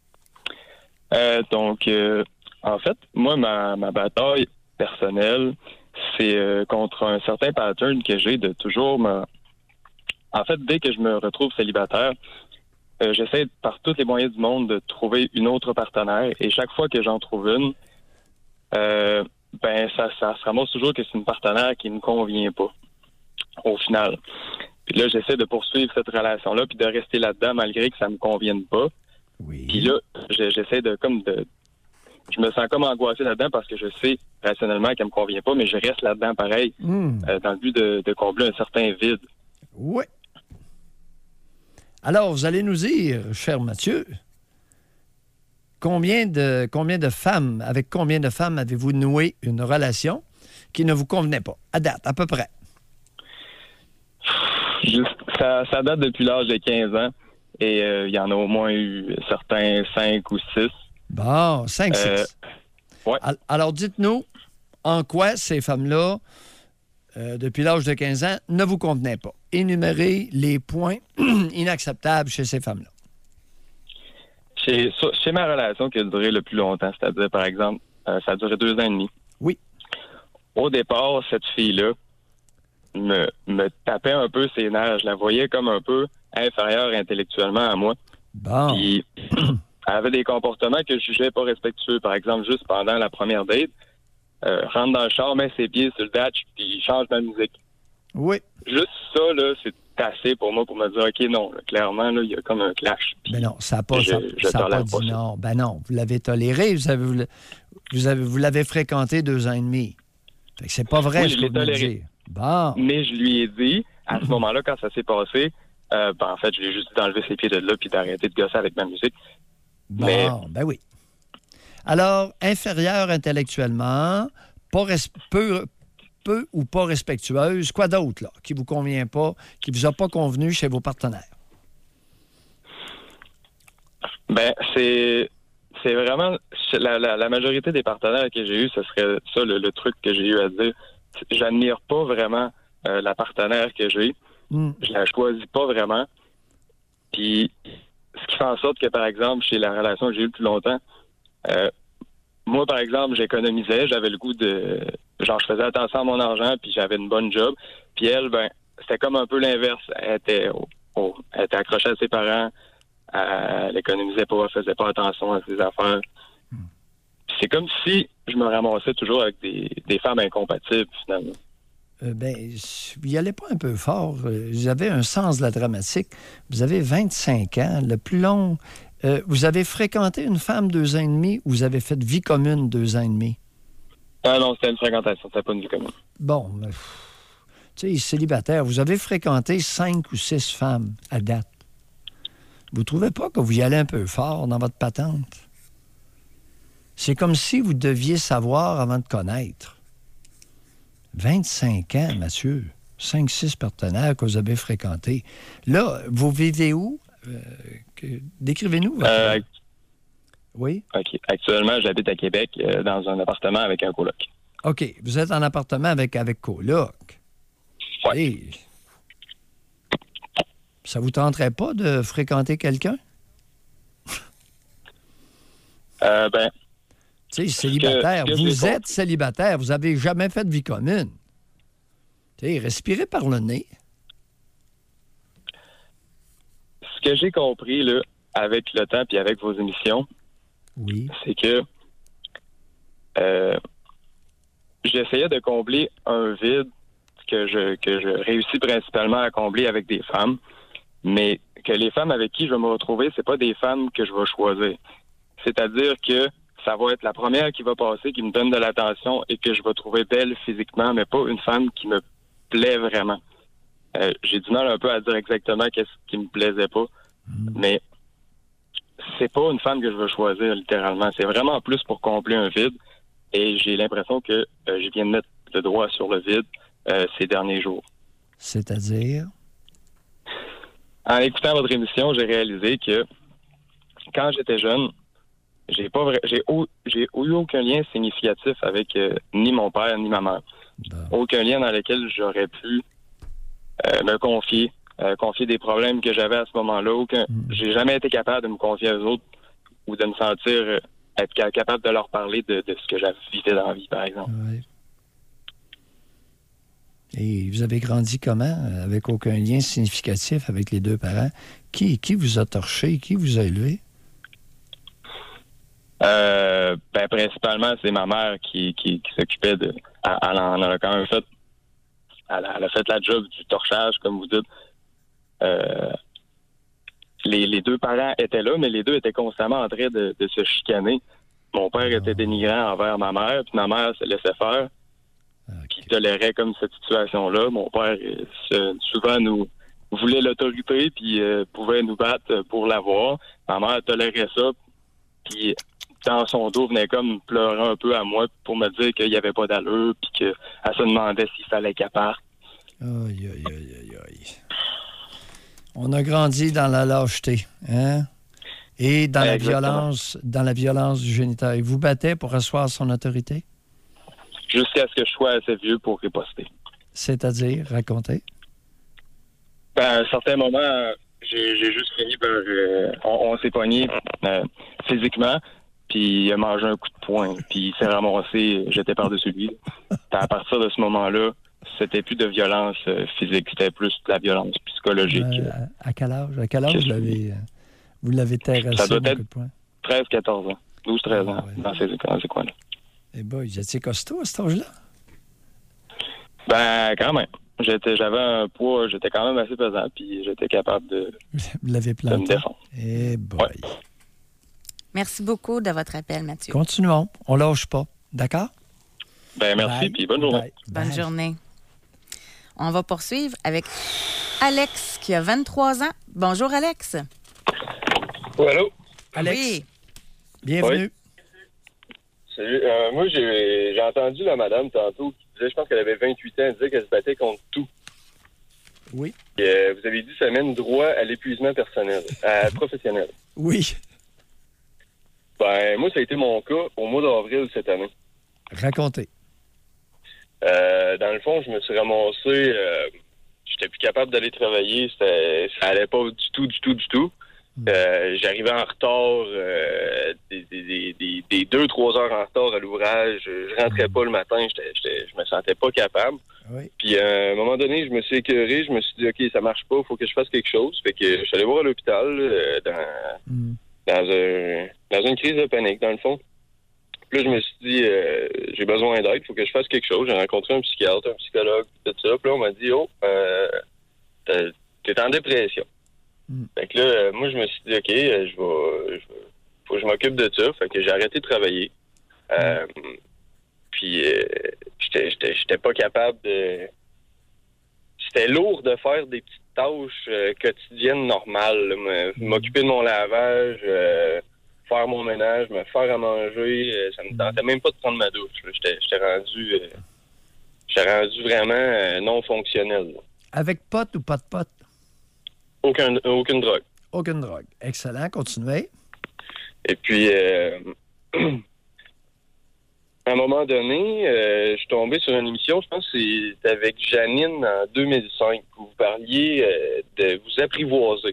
En fait, moi, ma bataille personnelle, c'est contre un certain pattern que j'ai de toujours me... En fait, dès que je me retrouve célibataire, j'essaie par tous les moyens du monde de trouver une autre partenaire. Et chaque fois que j'en trouve une, ça se ramasse toujours que c'est une partenaire qui ne me convient pas, au final. Puis là, j'essaie de poursuivre cette relation-là, puis de rester là-dedans malgré que ça me convienne pas. Oui. Puis là, j'essaie de je me sens comme angoissé là-dedans parce que je sais rationnellement qu'elle me convient pas, mais je reste là-dedans pareil, dans le but de combler un certain vide. Oui. Alors, vous allez nous dire, cher Mathieu, avec combien de femmes avez-vous noué une relation qui ne vous convenait pas? À date, à peu près. Ça date depuis l'âge de 15 ans et il y en a au moins eu certains 5 ou 6. Bon, 5, 6. Ouais. Alors, dites-nous, en quoi ces femmes-là, depuis l'âge de 15 ans, ne vous convenaient pas? Énumérez les points inacceptables chez ces femmes-là. Chez ma relation qui a duré le plus longtemps, c'est-à-dire, par exemple, ça a duré 2 ans et demi. Oui. Au départ, cette fille-là me tapait un peu ses nerfs. Je la voyais comme un peu inférieure intellectuellement à moi. Bon. Puis, elle avait des comportements que je jugeais pas respectueux. Par exemple, juste pendant la première date, rentre dans le char, met ses pieds sur le dash, puis change ma musique. Oui. Juste ça, là, c'est assez pour moi pour me dire, OK, non, là, clairement, là, il y a comme un clash. Ben non, ça n'a pas, ça a pas dit non. Ben non, vous l'avez toléré, vous l'avez fréquenté 2 ans et demi. Fait que c'est pas vrai ce que vous venez de dire. Bon. Mais je lui ai dit, à ce moment-là, quand ça s'est passé, en fait, je lui ai juste dit d'enlever ses pieds de là puis d'arrêter de gosser avec ma musique. Bon, ben oui. Alors, inférieure intellectuellement, peu ou pas respectueuse, quoi d'autre, là, qui vous convient pas, qui vous a pas convenu chez vos partenaires? Ben, c'est c'est vraiment la majorité des partenaires que j'ai eus, ce serait ça le truc que j'ai eu à dire. J'admire pas vraiment la partenaire que j'ai. Je la choisis pas vraiment. Puis ce qui fait en sorte que, par exemple, chez la relation que j'ai eue le plus longtemps, moi, par exemple, j'économisais, j'avais le goût de... Genre, je faisais attention à mon argent, puis j'avais une bonne job. Puis elle, c'était comme un peu l'inverse. Elle était accrochée à ses parents, elle économisait pas, elle faisait pas attention à ses affaires. C'est comme si je me ramassais toujours avec des femmes incompatibles, finalement. Vous y allez pas un peu fort. Vous avez un sens de la dramatique. Vous avez 25 ans, le plus long... vous avez fréquenté une femme 2 ans et demi ou vous avez fait vie commune 2 ans et demi? Ah non, c'était une fréquentation, c'était pas une vie commune. Bon, tu sais, célibataire, vous avez fréquenté 5 ou 6 femmes à date. Vous trouvez pas que vous y allez un peu fort dans votre patente? C'est comme si vous deviez savoir avant de connaître. 25 ans, Mathieu. 5-6 partenaires que vous avez fréquentés. Là, vous vivez où? Décrivez-nous. Oui? OK. Actuellement, j'habite à Québec dans un appartement avec un coloc. OK. Vous êtes en appartement avec coloc. Oui. Hey. Ça vous tenterait pas de fréquenter quelqu'un? Tu sais, célibataire. Vous êtes célibataire. Vous n'avez jamais fait de vie commune. Tu sais, respirez par le nez. Ce que j'ai compris, là, avec le temps puis avec vos émissions, c'est que j'essayais de combler un vide que je réussis principalement à combler avec des femmes, mais que les femmes avec qui je vais me retrouver, c'est pas des femmes que je vais choisir. C'est-à-dire que ça va être la première qui va passer, qui me donne de l'attention et que je vais trouver belle physiquement, mais pas une femme qui me plaît vraiment. J'ai du mal un peu à dire exactement qu'est-ce qui me plaisait pas, mais c'est pas une femme que je veux choisir, littéralement. C'est vraiment plus pour combler un vide, et j'ai l'impression que je viens de mettre le doigt sur le vide ces derniers jours. C'est-à-dire? En écoutant votre émission, j'ai réalisé que quand j'étais jeune, j'ai eu aucun lien significatif avec ni mon père ni ma mère. Aucun lien dans lequel j'aurais pu me confier des problèmes que j'avais à ce moment-là. J'ai jamais été capable de me confier aux autres ou de me sentir être capable de leur parler de ce que j'avais vécu dans la vie, par exemple. Ouais. Et vous avez grandi comment? Avec aucun lien significatif avec les 2 parents. Qui vous a torché? Qui vous a élevé? Principalement, c'est ma mère qui s'occupait de... Elle en a quand même fait... Elle a fait la job du torchage, comme vous dites. Les 2 parents étaient là, mais les 2 étaient constamment en train de se chicaner. Mon père était dénigrant envers ma mère, puis ma mère se laissait faire. Qui tolérait comme cette situation-là. Mon père, souvent, nous voulait l'autorité, puis pouvait nous battre pour l'avoir. Ma mère tolérait ça, puis dans son dos, venait comme pleurer un peu à moi pour me dire qu'il n'y avait pas d'allure, puis qu'elle se demandait s'il fallait qu'elle parte. Aïe. On a grandi dans la lâcheté, hein? Et dans la violence du géniteur. Il vous battait pour asseoir son autorité? Jusqu'à ce que je sois assez vieux pour riposter. C'est-à-dire, racontez. À un certain moment, j'ai juste fini par... on s'est pogné physiquement, puis il a mangé un coup de poing, puis il s'est ramassé, j'étais par-dessus lui. À partir de ce moment-là, c'était plus de violence physique, c'était plus de la violence psychologique. À quel âge? À quel âge vous l'avez terrassé? Ça doit être 13-14 ans, 12-13 ans, dans ces coins-là. Eh ben, vous étiez costaud à cet âge-là? Quand même. J'avais un poids, j'étais quand même assez pesant, puis j'étais capable de me défendre. Eh boy. Ouais. Merci beaucoup de votre appel, Mathieu. Continuons. On lâche pas. D'accord? Merci, puis bonne journée. Bonne journée. On va poursuivre avec Alex, qui a 23 ans. Bonjour, Alex. Oui, allô? Alex. Oui. Bienvenue. Oui. Salut. Moi, j'ai entendu la madame tantôt qui disait, je pense qu'elle avait 28 ans, elle disait qu'elle se battait contre tout. Oui. Et, vous avez dit ça mène droit à l'épuisement personnel, professionnel. Oui. Ben, moi, ça a été mon cas au mois d'avril cette année. Racontez. Dans le fond, je me suis ramassé... j'étais plus capable d'aller travailler. Ça allait pas du tout. J'arrivais en retard, des 2-3 heures en retard à l'ouvrage. Je rentrais pas le matin. Je me sentais pas capable. Oui. Puis à un moment donné, je me suis écœuré. Je me suis dit, OK, ça marche pas. Faut que je fasse quelque chose. Fait que je suis allé voir à l'hôpital dans une crise de panique, dans le fond. Puis là, je me suis dit, j'ai besoin d'aide. Faut que je fasse quelque chose. J'ai rencontré un psychiatre, un psychologue, tout ça. Puis là, on m'a dit, t'es en dépression. Fait que là, moi, je me suis dit, OK, faut que je m'occupe de ça. Fait que j'ai arrêté de travailler. Puis, j'étais pas capable de... C'était lourd de faire des petites tâches quotidiennes normales. Là. M'occuper de mon lavage, faire mon ménage, me faire à manger. Ça me tentait même pas de prendre ma douche. J'étais rendu vraiment non fonctionnel. Là. Avec pot ou pas de pot? Aucune drogue. Aucune drogue. Excellent. Continuez. Et puis, à un moment donné, je suis tombé sur une émission, je pense que c'était avec Janine en 2005, où vous parliez de vous apprivoiser.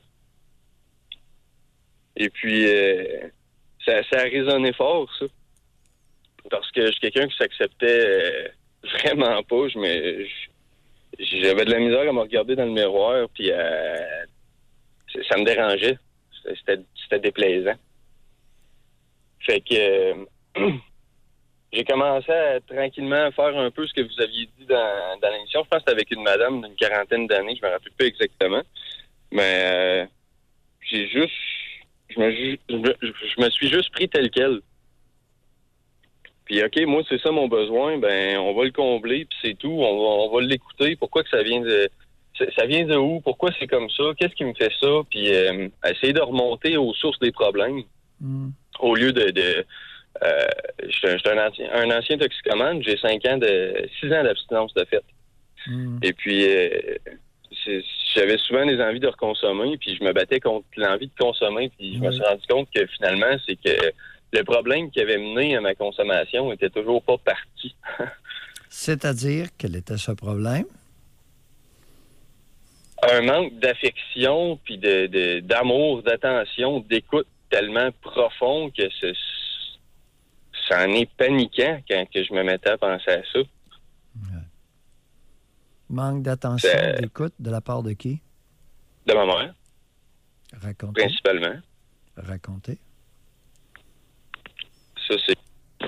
Et puis, ça a résonné fort, ça. Parce que je suis quelqu'un qui s'acceptait vraiment pas. J'avais de la misère à me regarder dans le miroir, puis ça me dérangeait. C'était déplaisant. Fait que j'ai commencé à tranquillement faire un peu ce que vous aviez dit dans l'émission. Je pense que c'était avec une madame d'une 40aine d'années, je me rappelle pas exactement. Mais je me suis juste pris tel quel. Puis OK, moi c'est ça mon besoin, ben on va le combler, puis c'est tout, on va l'écouter. Pourquoi que ça vient de où? Pourquoi c'est comme ça? Qu'est-ce qui me fait ça? Puis essayer de remonter aux sources des problèmes. Au lieu de je suis un ancien toxicomane, j'ai 6 ans d'abstinence de fait. Et puis j'avais souvent des envies de reconsommer, puis je me battais contre l'envie de consommer, puis je me suis rendu compte que finalement, c'est que le problème qui avait mené à ma consommation était toujours pas parti. C'est-à-dire, quel était ce problème? Un manque d'affection, puis d'amour, d'attention, d'écoute tellement profond que ça en est paniquant quand que je me mettais à penser à ça. Manque d'attention, d'écoute, de la part de qui? De ma mère. Racontez. Principalement. Racontez. Ça, c'est...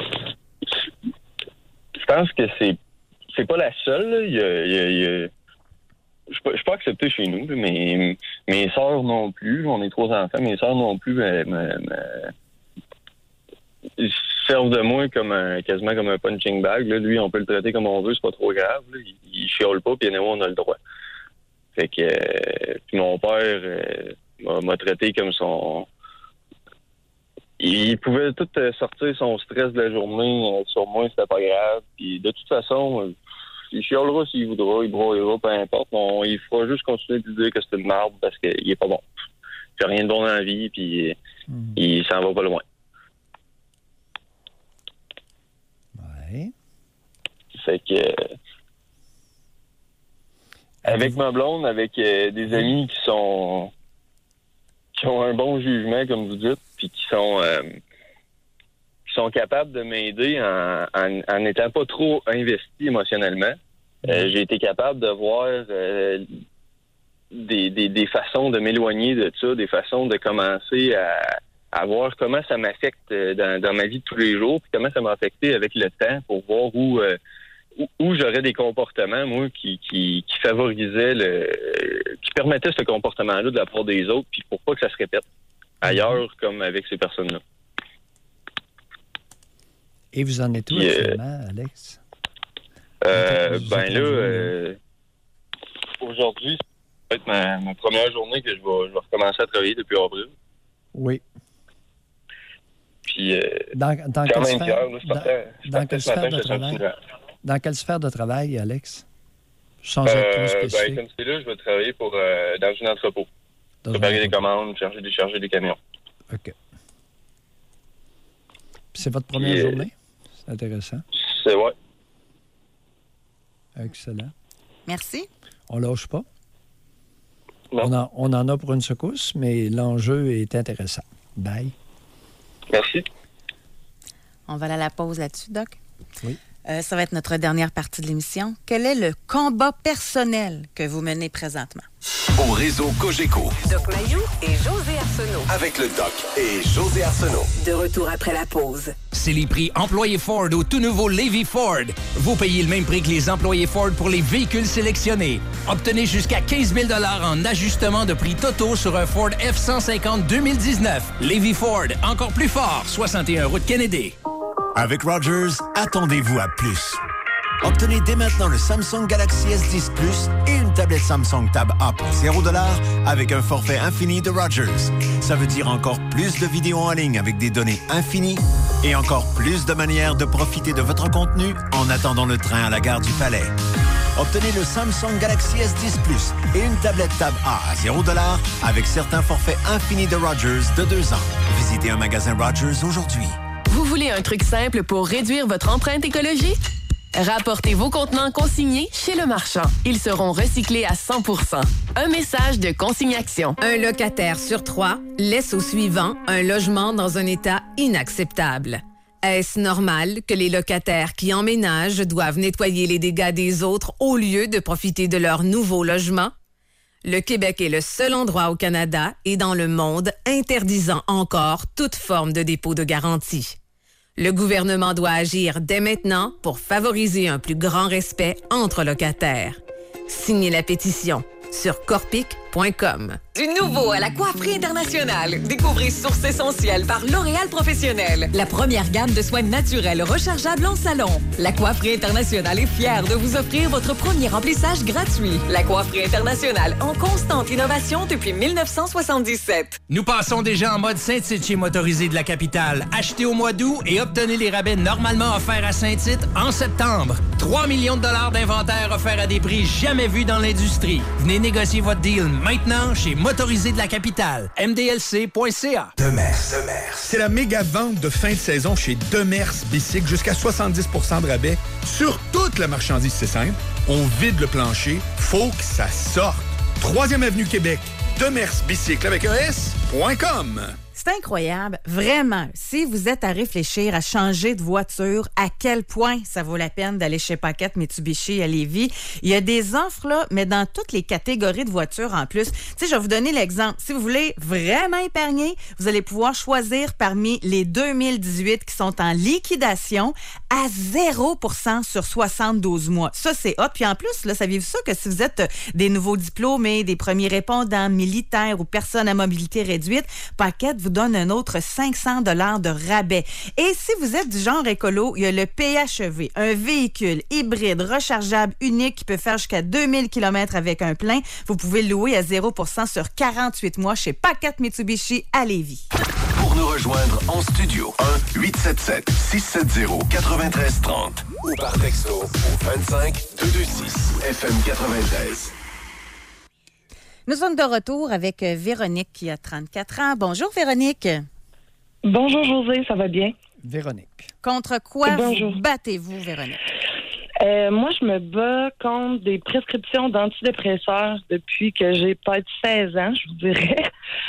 Je pense que c'est pas la seule. Là. Je suis pas accepté chez nous, mais mes sœurs non plus. On est 3 enfants. Mes sœurs non plus ils servent de moi quasiment comme un punching bag. Là. Lui, on peut le traiter comme on veut, c'est pas trop grave. Là. Il chiale pas, puis on a le droit. Fait que puis mon père m'a traité comme son... Il pouvait tout sortir son stress de la journée sur moi, c'était pas grave. Puis de toute façon, il chialera s'il voudra, il broyera, peu importe. Il fera juste continuer de dire que c'est une merde parce qu'il est pas bon. Il fait rien de bon dans la vie, puis il s'en va pas loin. Ouais. Fait que avec ma blonde, avec des amis qui ont un bon jugement, comme vous dites, puis qui sont capables de m'aider en n'étant pas trop investi émotionnellement. J'ai été capable de voir des façons de m'éloigner de ça, des façons de commencer à voir comment ça m'affecte dans ma vie de tous les jours, puis comment ça m'a affecté avec le temps pour voir où j'aurais des comportements, moi, qui favorisaient qui permettaient ce comportement-là de la part des autres, puis pour pas que ça se répète ailleurs comme avec ces personnes-là. Et vous en êtes où actuellement, Alex? Aujourd'hui, ça va être ma première journée que je vais recommencer à travailler depuis avril. Oui. Puis, dans quelle sphère de travail? Dans Dans quelle sphère de travail, Alex? Sans être trop spécifique. Comme c'est là, je vais travailler dans un entrepôt. Préparer des commandes, charger des camions. OK. C'est votre première journée? C'est intéressant. C'est ouais. Excellent. Merci. On lâche pas. On en a pour une secousse, mais l'enjeu est intéressant. Bye. Merci. On va aller à la pause là-dessus, Doc? Oui. Ça va être notre dernière partie de l'émission. Quel est le combat personnel que vous menez présentement? Au réseau Cogeco. Doc Mayou et José Arsenault. Avec le Doc et José Arsenault. De retour après la pause. C'est les prix employés Ford au tout nouveau Levy Ford. Vous payez le même prix que les employés Ford pour les véhicules sélectionnés. Obtenez jusqu'à 15 000 en ajustement de prix totaux sur un Ford F-150 2019. Levy Ford, encore plus fort, 61 route Kennedy. Avec Rogers, attendez-vous à plus. Obtenez dès maintenant le Samsung Galaxy S10 Plus et une tablette Samsung Tab A pour $0 avec un forfait infini de Rogers. Ça veut dire encore plus de vidéos en ligne avec des données infinies et encore plus de manières de profiter de votre contenu en attendant le train à la gare du Palais. Obtenez le Samsung Galaxy S10 Plus et une tablette Tab A à $0 avec certains forfaits infinis de Rogers de 2 ans. Visitez un magasin Rogers aujourd'hui. Vous voulez un truc simple pour réduire votre empreinte écologique? Rapportez vos contenants consignés chez Le Marchand. Ils seront recyclés à 100%. Un message de Consignation. Un locataire sur 3 laisse au suivant un logement dans un état inacceptable. Est-ce normal que les locataires qui emménagent doivent nettoyer les dégâts des autres au lieu de profiter de leur nouveau logement? Le Québec est le seul endroit au Canada et dans le monde interdisant encore toute forme de dépôt de garantie. Le gouvernement doit agir dès maintenant pour favoriser un plus grand respect entre locataires. Signez la pétition sur corpic.com. Du nouveau à la Coifferie Internationale. Découvrez Source Essentielle par L'Oréal Professionnel. La première gamme de soins naturels rechargeables en salon. La Coifferie Internationale est fière de vous offrir votre premier remplissage gratuit. La Coifferie Internationale, en constante innovation depuis 1977. Nous passons déjà en mode Saint-Tite chez Motorisé de la capitale. Achetez au mois d'août et obtenez les rabais normalement offerts à Saint-Tite en septembre. 3 millions de dollars d'inventaire offerts à des prix jamais vus dans l'industrie. Venez négocier votre deal maintenant chez Motorisé de la capitale. MDLC.ca. Demers. C'est la méga vente de fin de saison chez Demers Bicycle. Jusqu'à 70% de rabais sur toute la marchandise. C'est simple. On vide le plancher. Faut que ça sorte. 3e Avenue Québec. Demers Bicycle avec un S.com. C'est incroyable, vraiment. Si vous êtes à réfléchir à changer de voiture, à quel point ça vaut la peine d'aller chez Paquette Mitsubishi à Lévis. Il y a des offres, là, mais dans toutes les catégories de voitures en plus. Tu sais, je vais vous donner l'exemple. Si vous voulez vraiment épargner, vous allez pouvoir choisir parmi les 2018 qui sont en liquidation à 0% sur 72 mois. Ça, c'est hot. Puis en plus, là, saviez-vous ça que si vous êtes des nouveaux diplômés, des premiers répondants, militaires ou personnes à mobilité réduite, Paquette vous donne un autre 500 $ de rabais. Et si vous êtes du genre écolo, il y a le PHEV, un véhicule hybride rechargeable unique qui peut faire jusqu'à 2000 km avec un plein. Vous pouvez le louer à 0% sur 48 mois chez Paquette Mitsubishi à Lévis. Pour nous rejoindre en studio, 1-877-670-9330 ou par texto au 25-226 FM 93. Nous sommes de retour avec Véronique qui a 34 ans. Bonjour Véronique. Bonjour José, ça va bien? Véronique. Contre quoi vous battez-vous, Véronique? Moi, je me bats contre des prescriptions d'antidépresseurs depuis que j'ai peut-être 16 ans, je vous dirais.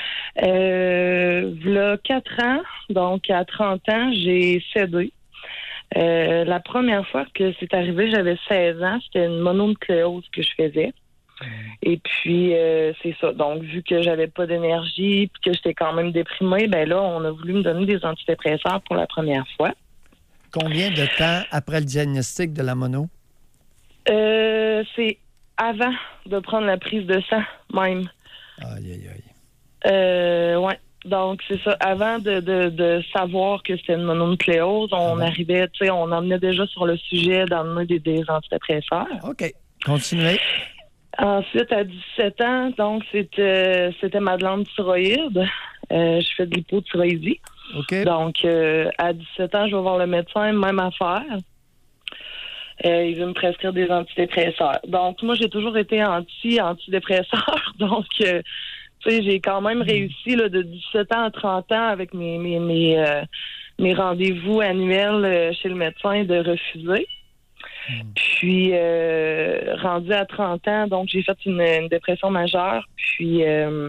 V'là 4 ans, donc à 30 ans, j'ai cédé. La première fois que c'est arrivé, j'avais 16 ans, c'était une mononucléose que je faisais. Et puis, c'est ça. Donc, vu que j'avais pas d'énergie puis que j'étais quand même déprimée, ben là, on a voulu me donner des antidépresseurs pour la première fois. Combien de temps après le diagnostic de la mono? C'est avant de prendre la prise de sang, même. Aïe, aïe, aïe. Ouais. Donc, c'est ça. Avant de savoir que c'était une mononucléose, on arrivait, tu sais, on emmenait déjà sur le sujet d'emmener des antidépresseurs. OK. Continuez. Ensuite, à 17 ans, donc, c'était ma glande thyroïde. Je fais de l'hypothyroïdie. OK. Donc, à 17 ans, je vais voir le médecin, même affaire. Il veut me prescrire des antidépresseurs. Donc, moi, j'ai toujours été antidépresseur. Donc, tu sais, j'ai quand même réussi là, de 17 ans à 30 ans avec mes mes rendez-vous annuels chez le médecin de refuser. Puis, rendu à 30 ans, donc j'ai fait une dépression majeure. Puis,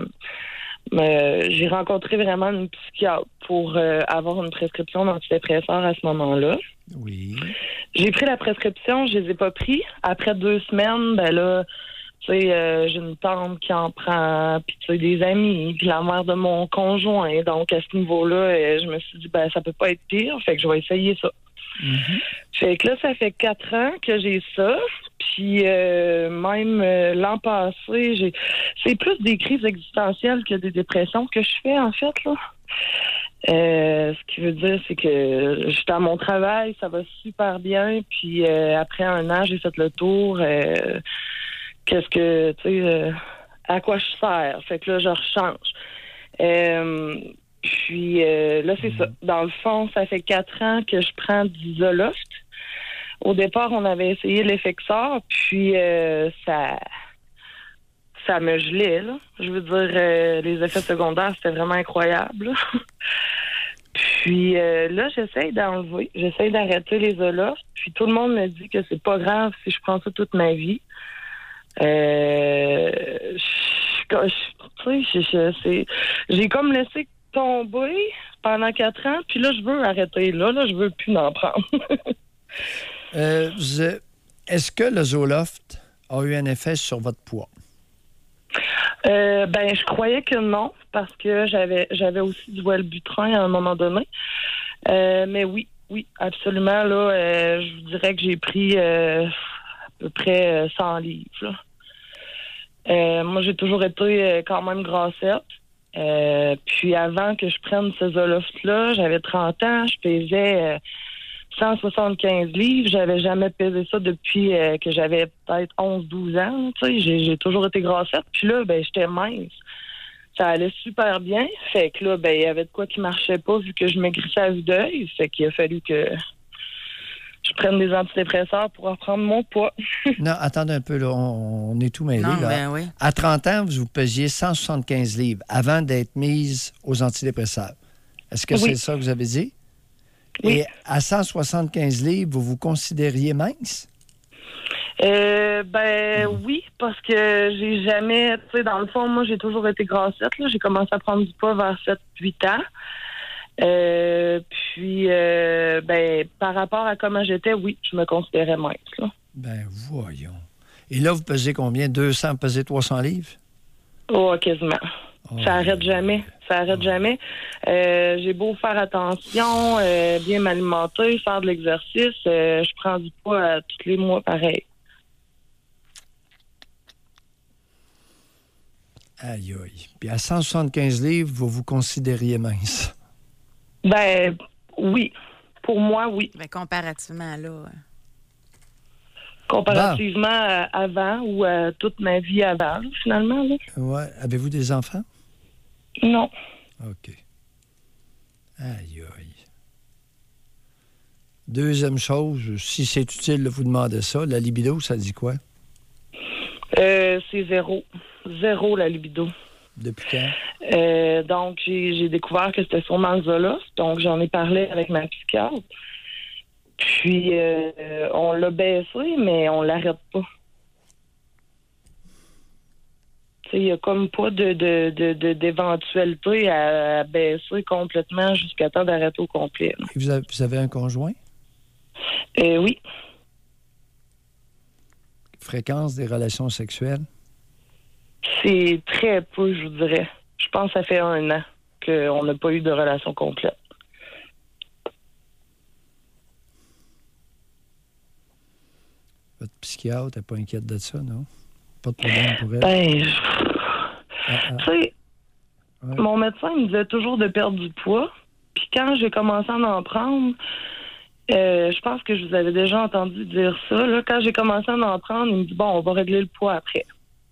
j'ai rencontré vraiment une psychiatre pour avoir une prescription d'antidépresseurs à ce moment-là. Oui. J'ai pris la prescription, je les ai pas pris. Après 2 semaines, ben là, tu sais, j'ai une tante qui en prend, puis tu sais, des amis, puis la mère de mon conjoint. Donc, à ce niveau-là, je me suis dit, ben ça peut pas être pire, fait que je vais essayer ça. Fait que là, ça fait 4 ans que j'ai ça. Puis même l'an passé, c'est plus des crises existentielles que des dépressions que je fais, en fait, là. Ce qui veut dire, c'est que j'étais à mon travail, ça va super bien. Puis après 1 an, j'ai fait le tour. Qu'est-ce que, tu sais, à quoi je sers? Fait que là, je rechange. Puis là, c'est ça. Dans le fond, ça fait 4 ans que je prends du Zoloft. Au départ, on avait essayé l'Effexor, puis ça me gelait, là. Je veux dire, les effets secondaires, c'était vraiment incroyable, là. Puis là, j'essaye d'arrêter les Zoloft, puis tout le monde me dit que c'est pas grave si je prends ça toute ma vie. J'ai comme laissé tomber pendant 4 ans, puis là, je veux arrêter là, je veux plus en prendre. Est-ce que le Zoloft a eu un effet sur votre poids? Ben, je croyais que non, parce que j'avais aussi du Wellbutrin à un moment donné. Mais oui, absolument. Là, je vous dirais que j'ai pris à peu près 100 livres. Là. Moi, j'ai toujours été quand même grassette. Puis avant que je prenne ce Zoloft-là, j'avais 30 ans, je pesais 175 livres. J'avais jamais pesé ça depuis que j'avais peut-être 11-12 ans. Tu sais, j'ai toujours été grassette. Puis là, ben, j'étais mince. Ça allait super bien. Fait que là, ben, il y avait de quoi qui marchait pas vu que je maigrissais à vue d'œil. Fait qu'il a fallu que je prenne des antidépresseurs pour reprendre mon poids. Non, attendez un peu, là. On est tout mêlés, Non, là. ben oui. À 30 ans, vous pesiez 175 livres avant d'être mise aux antidépresseurs. Est-ce que c'est ça que vous avez dit? Oui. Et à 175 livres, vous vous considériez mince? Oui, parce que j'ai jamais... Tu sais, dans le fond, moi, j'ai toujours été grassette. Là. J'ai commencé à prendre du poids vers 7-8 ans. Par rapport à comment j'étais, oui, je me considérais mince. Là. Ben, voyons. Et là, vous pesez combien? 200, pesez 300 livres? Oh, quasiment. Ça arrête jamais. Jamais. J'ai beau faire attention, bien m'alimenter, faire de l'exercice, je prends du poids tous les mois pareil. Aïe, aïe. Puis à 175 livres, vous vous considériez mince? Ben, oui. Pour moi, oui. Ben, comparativement, là... Comparativement à avant ou à toute ma vie avant, là, finalement. Là. Ouais. Avez-vous des enfants? Non. OK. Aïe, aïe. Deuxième chose, si c'est utile de vous demander ça, la libido, ça dit quoi? C'est 0. 0, la libido. Depuis quand? Donc, j'ai découvert que c'était sûrement le Zoloft. Donc, j'en ai parlé avec ma psychiatre. Puis, on l'a baissé, mais on l'arrête pas. Tu sais, il n'y a comme pas d'éventualité à baisser complètement jusqu'à temps d'arrêter au complet. Vous avez un conjoint? Oui. Fréquence des relations sexuelles? C'est très peu, je vous dirais. Je pense que ça fait 1 an qu'on n'a pas eu de relation complète. Votre psychiatre n'est pas inquiète de ça, non? Pas de problème pour elle? Tu sais, mon médecin me disait toujours de perdre du poids. Puis quand j'ai commencé à en prendre, je pense que je vous avais déjà entendu dire ça. Là, quand j'ai commencé à en prendre, il me dit, bon, on va régler le poids après.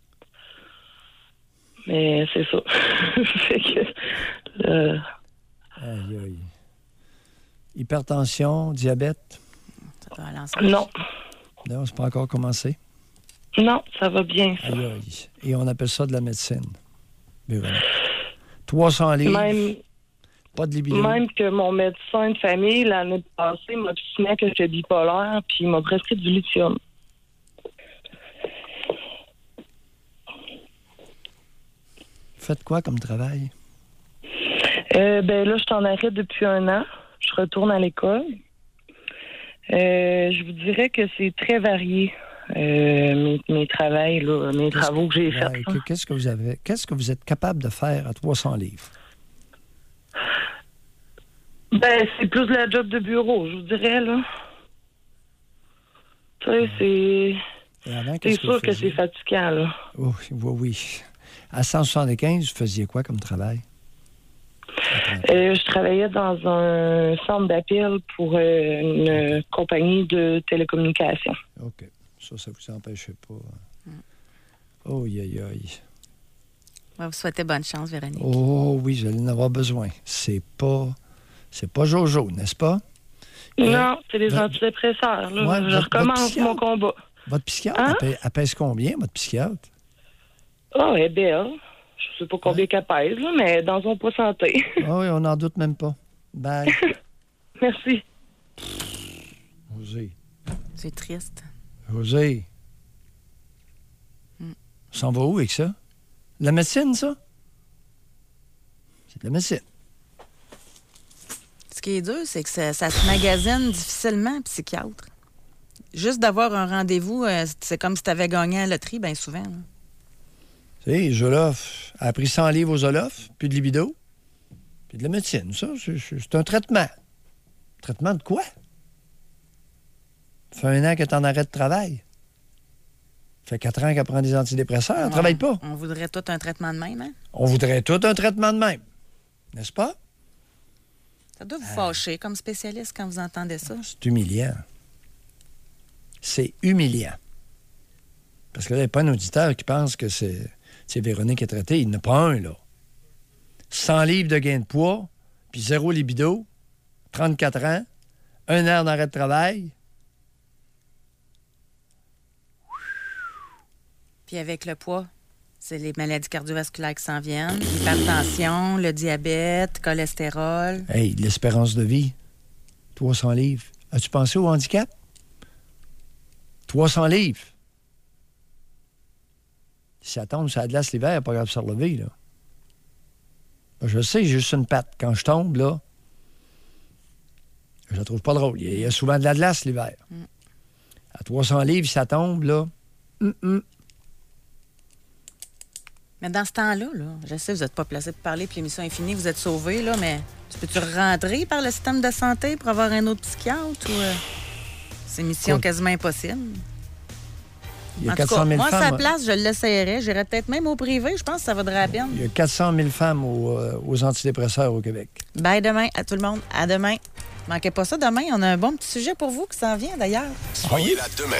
Mais c'est ça. Fait que... Aïe, aïe. Hypertension, diabète? Non. Non, c'est pas encore commencé? Non, ça va bien, ça. Aïe, aïe. Et on appelle ça de la médecine. 300 livres. Même Pas de libido. Même que mon médecin de famille, l'année passée, m'a signé que j'étais bipolaire, puis il m'a prescrit du lithium. Faites quoi comme travail? Là, je t'en arrête depuis 1 an. Je retourne à l'école. Je vous dirais que c'est très varié, mes travaux que j'ai faits. Qu'est-ce que vous êtes capable de faire à 300 livres? C'est plus de la job de bureau, je vous dirais, là. Tu sais, c'est sûr que c'est fatigant, là. Oh, oui. À 175, vous faisiez quoi comme travail? Je travaillais dans un centre d'appel pour une compagnie de télécommunications. OK. Ça vous empêchait pas. Oh, aïe. On va vous souhaiter bonne chance, Véronique. Oh, oui, j'allais en avoir besoin. C'est pas Jojo, n'est-ce pas? Non, c'est des antidépresseurs. Là. Ouais, je recommence mon combat. Votre psychiatre, elle pèse combien, votre psychiatre? Oh, elle est belle. Je sais pas combien qu'elle pèse, là, mais dans son poids santé. Ah oui, on n'en doute même pas. Bye. Merci. José. C'est triste. José. On s'en va où avec ça? De la médecine, ça? C'est de la médecine. Ce qui est dur, c'est que ça se magasine difficilement, psychiatre. Juste d'avoir un rendez-vous, c'est comme si tu avais gagné à la loterie, bien souvent. Là. Tu sais, Zoloft a pris 100 livres aux Zoloft, puis de libido, puis de la médecine. Ça, c'est un traitement. Traitement de quoi? Ça fait 1 an qu'elle est en arrêt de travail. Ça fait 4 ans qu'elle prend des antidépresseurs. Elle ne travaille pas. On voudrait tout un traitement de même, hein? On voudrait tout un traitement de même. N'est-ce pas? Ça doit vous fâcher comme spécialiste quand vous entendez ça. C'est humiliant. C'est humiliant. Parce que là, il n'y a pas un auditeur qui pense que c'est Véronique qui est traitée. Il n'y en a pas un, là. 100 livres de gain de poids, puis 0 libido, 34 ans, 1 an d'arrêt de travail. Puis avec le poids, c'est les maladies cardiovasculaires qui s'en viennent, l'hypertension, le diabète, cholestérol. Hey, l'espérance de vie, 300 livres. As-tu pensé au handicap? 300 livres. Si ça tombe sur la glace l'hiver, pas grave de se relever, là. Je sais, j'ai juste une patte. Quand je tombe, là, je la trouve pas drôle. Il y a souvent de la glace l'hiver. À 300 livres, si ça tombe, là... Mais dans ce temps-là, je sais, vous n'êtes pas placé pour parler, puis l'émission est finie, vous êtes sauvés, là, mais peux-tu rentrer par le système de santé pour avoir un autre psychiatre ou c'est une mission quasiment impossible? Il y a en tout 400 cas, 000 moi, femmes. à sa place, je l'essayerais. J'irais peut-être même au privé. Je pense que ça vaudrait la peine. Il y a 400 000 femmes aux antidépresseurs au Québec. Bye demain à tout le monde. À demain. Manquez pas ça demain. On a un bon petit sujet pour vous qui s'en vient d'ailleurs. Soyez là demain,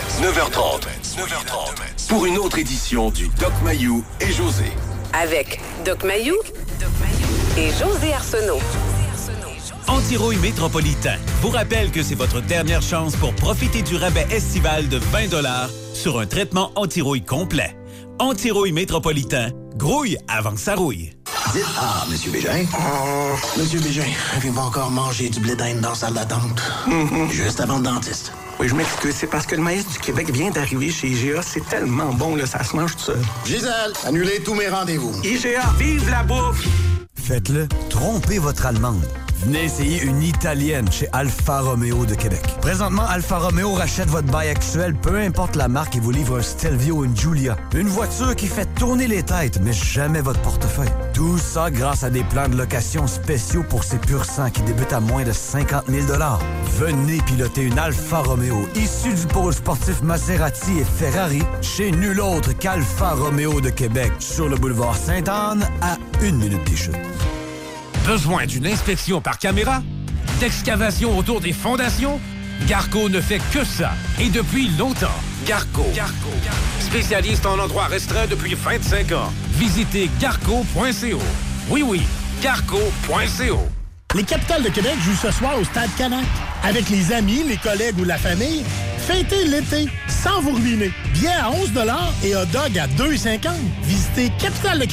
9h30. Pour une autre édition du Doc Mayou et José. Avec Doc Mayou et José Arsenault. Antirouille Métropolitain vous rappelle que c'est votre dernière chance pour profiter du rabais estival de 20 $ sur un traitement anti-rouille complet. Antirouille Métropolitain, grouille avant que ça rouille. Dites, Monsieur Bégin. Monsieur Bégin, avez-vous encore mangé du blé d'Inde dans la salle d'attente? Juste avant le dentiste. Oui, je m'excuse, c'est parce que le maïs du Québec vient d'arriver chez IGA. C'est tellement bon, là, ça se mange tout seul. Gisèle, annulez tous mes rendez-vous. IGA, vive la bouffe! Faites-le, trompez votre allemande. Venez essayer une italienne chez Alfa Romeo de Québec. Présentement, Alfa Romeo rachète votre bail actuel, peu importe la marque, et vous livre un Stelvio ou une Giulia. Une voiture qui fait tourner les têtes, mais jamais votre portefeuille. Tout ça grâce à des plans de location spéciaux pour ces pur sang qui débutent à moins de 50 000 $. Venez piloter une Alfa Romeo issue du pôle sportif Maserati et Ferrari chez nul autre qu'Alfa Romeo de Québec, sur le boulevard Sainte-Anne, à 1 minute des chutes. Besoin d'une inspection par caméra? D'excavation autour des fondations? Garco ne fait que ça, et depuis longtemps. Garco. Spécialiste en endroits restreints depuis 25 ans. Visitez garco.co. Oui, garco.co. Les Capitales de Québec jouent ce soir au Stade Canac. Avec les amis, les collègues ou la famille, fêtez l'été sans vous ruiner. Billets à 11 $ et hot dog à 2,50 $. Visitez capitaledequebec.com.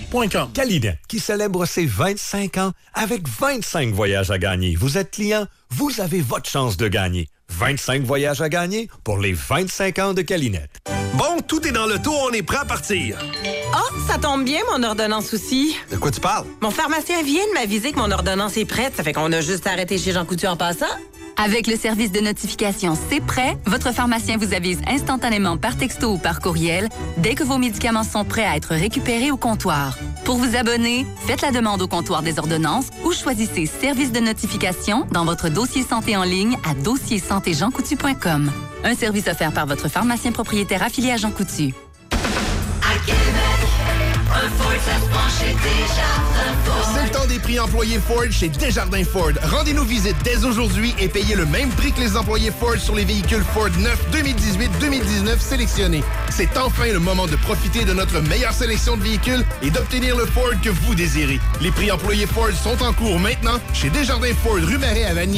Qualinet.com. Qualinet, qui célèbre ses 25 ans avec 25 voyages à gagner. Vous êtes client, vous avez votre chance de gagner. 25 voyages à gagner pour les 25 ans de Qualinet. Bon, tout est dans le tour, on est prêt à partir. Oh, ça tombe bien, mon ordonnance aussi. De quoi tu parles? Mon pharmacien vient de m'aviser que mon ordonnance est prête, ça fait qu'on a juste arrêté chez Jean Coutu en passant. Avec le service de notification C'est prêt, votre pharmacien vous avise instantanément par texto ou par courriel dès que vos médicaments sont prêts à être récupérés au comptoir. Pour vous abonner, faites la demande au comptoir des ordonnances ou choisissez service de notification dans votre dossier santé en ligne à dossiersantéjeancoutu.com. Un service offert par votre pharmacien propriétaire affilié à Jean Coutu. À Québec, un Ford, ça se prend chez Desjardins Ford. C'est le temps des prix employés Ford chez Desjardins Ford. Rendez-nous visite dès aujourd'hui et payez le même prix que les employés Ford sur les véhicules Ford neufs 2018-2019 sélectionnés. C'est enfin le moment de profiter de notre meilleure sélection de véhicules et d'obtenir le Ford que vous désirez. Les prix employés Ford sont en cours maintenant chez Desjardins Ford, rue Marais à Vanier.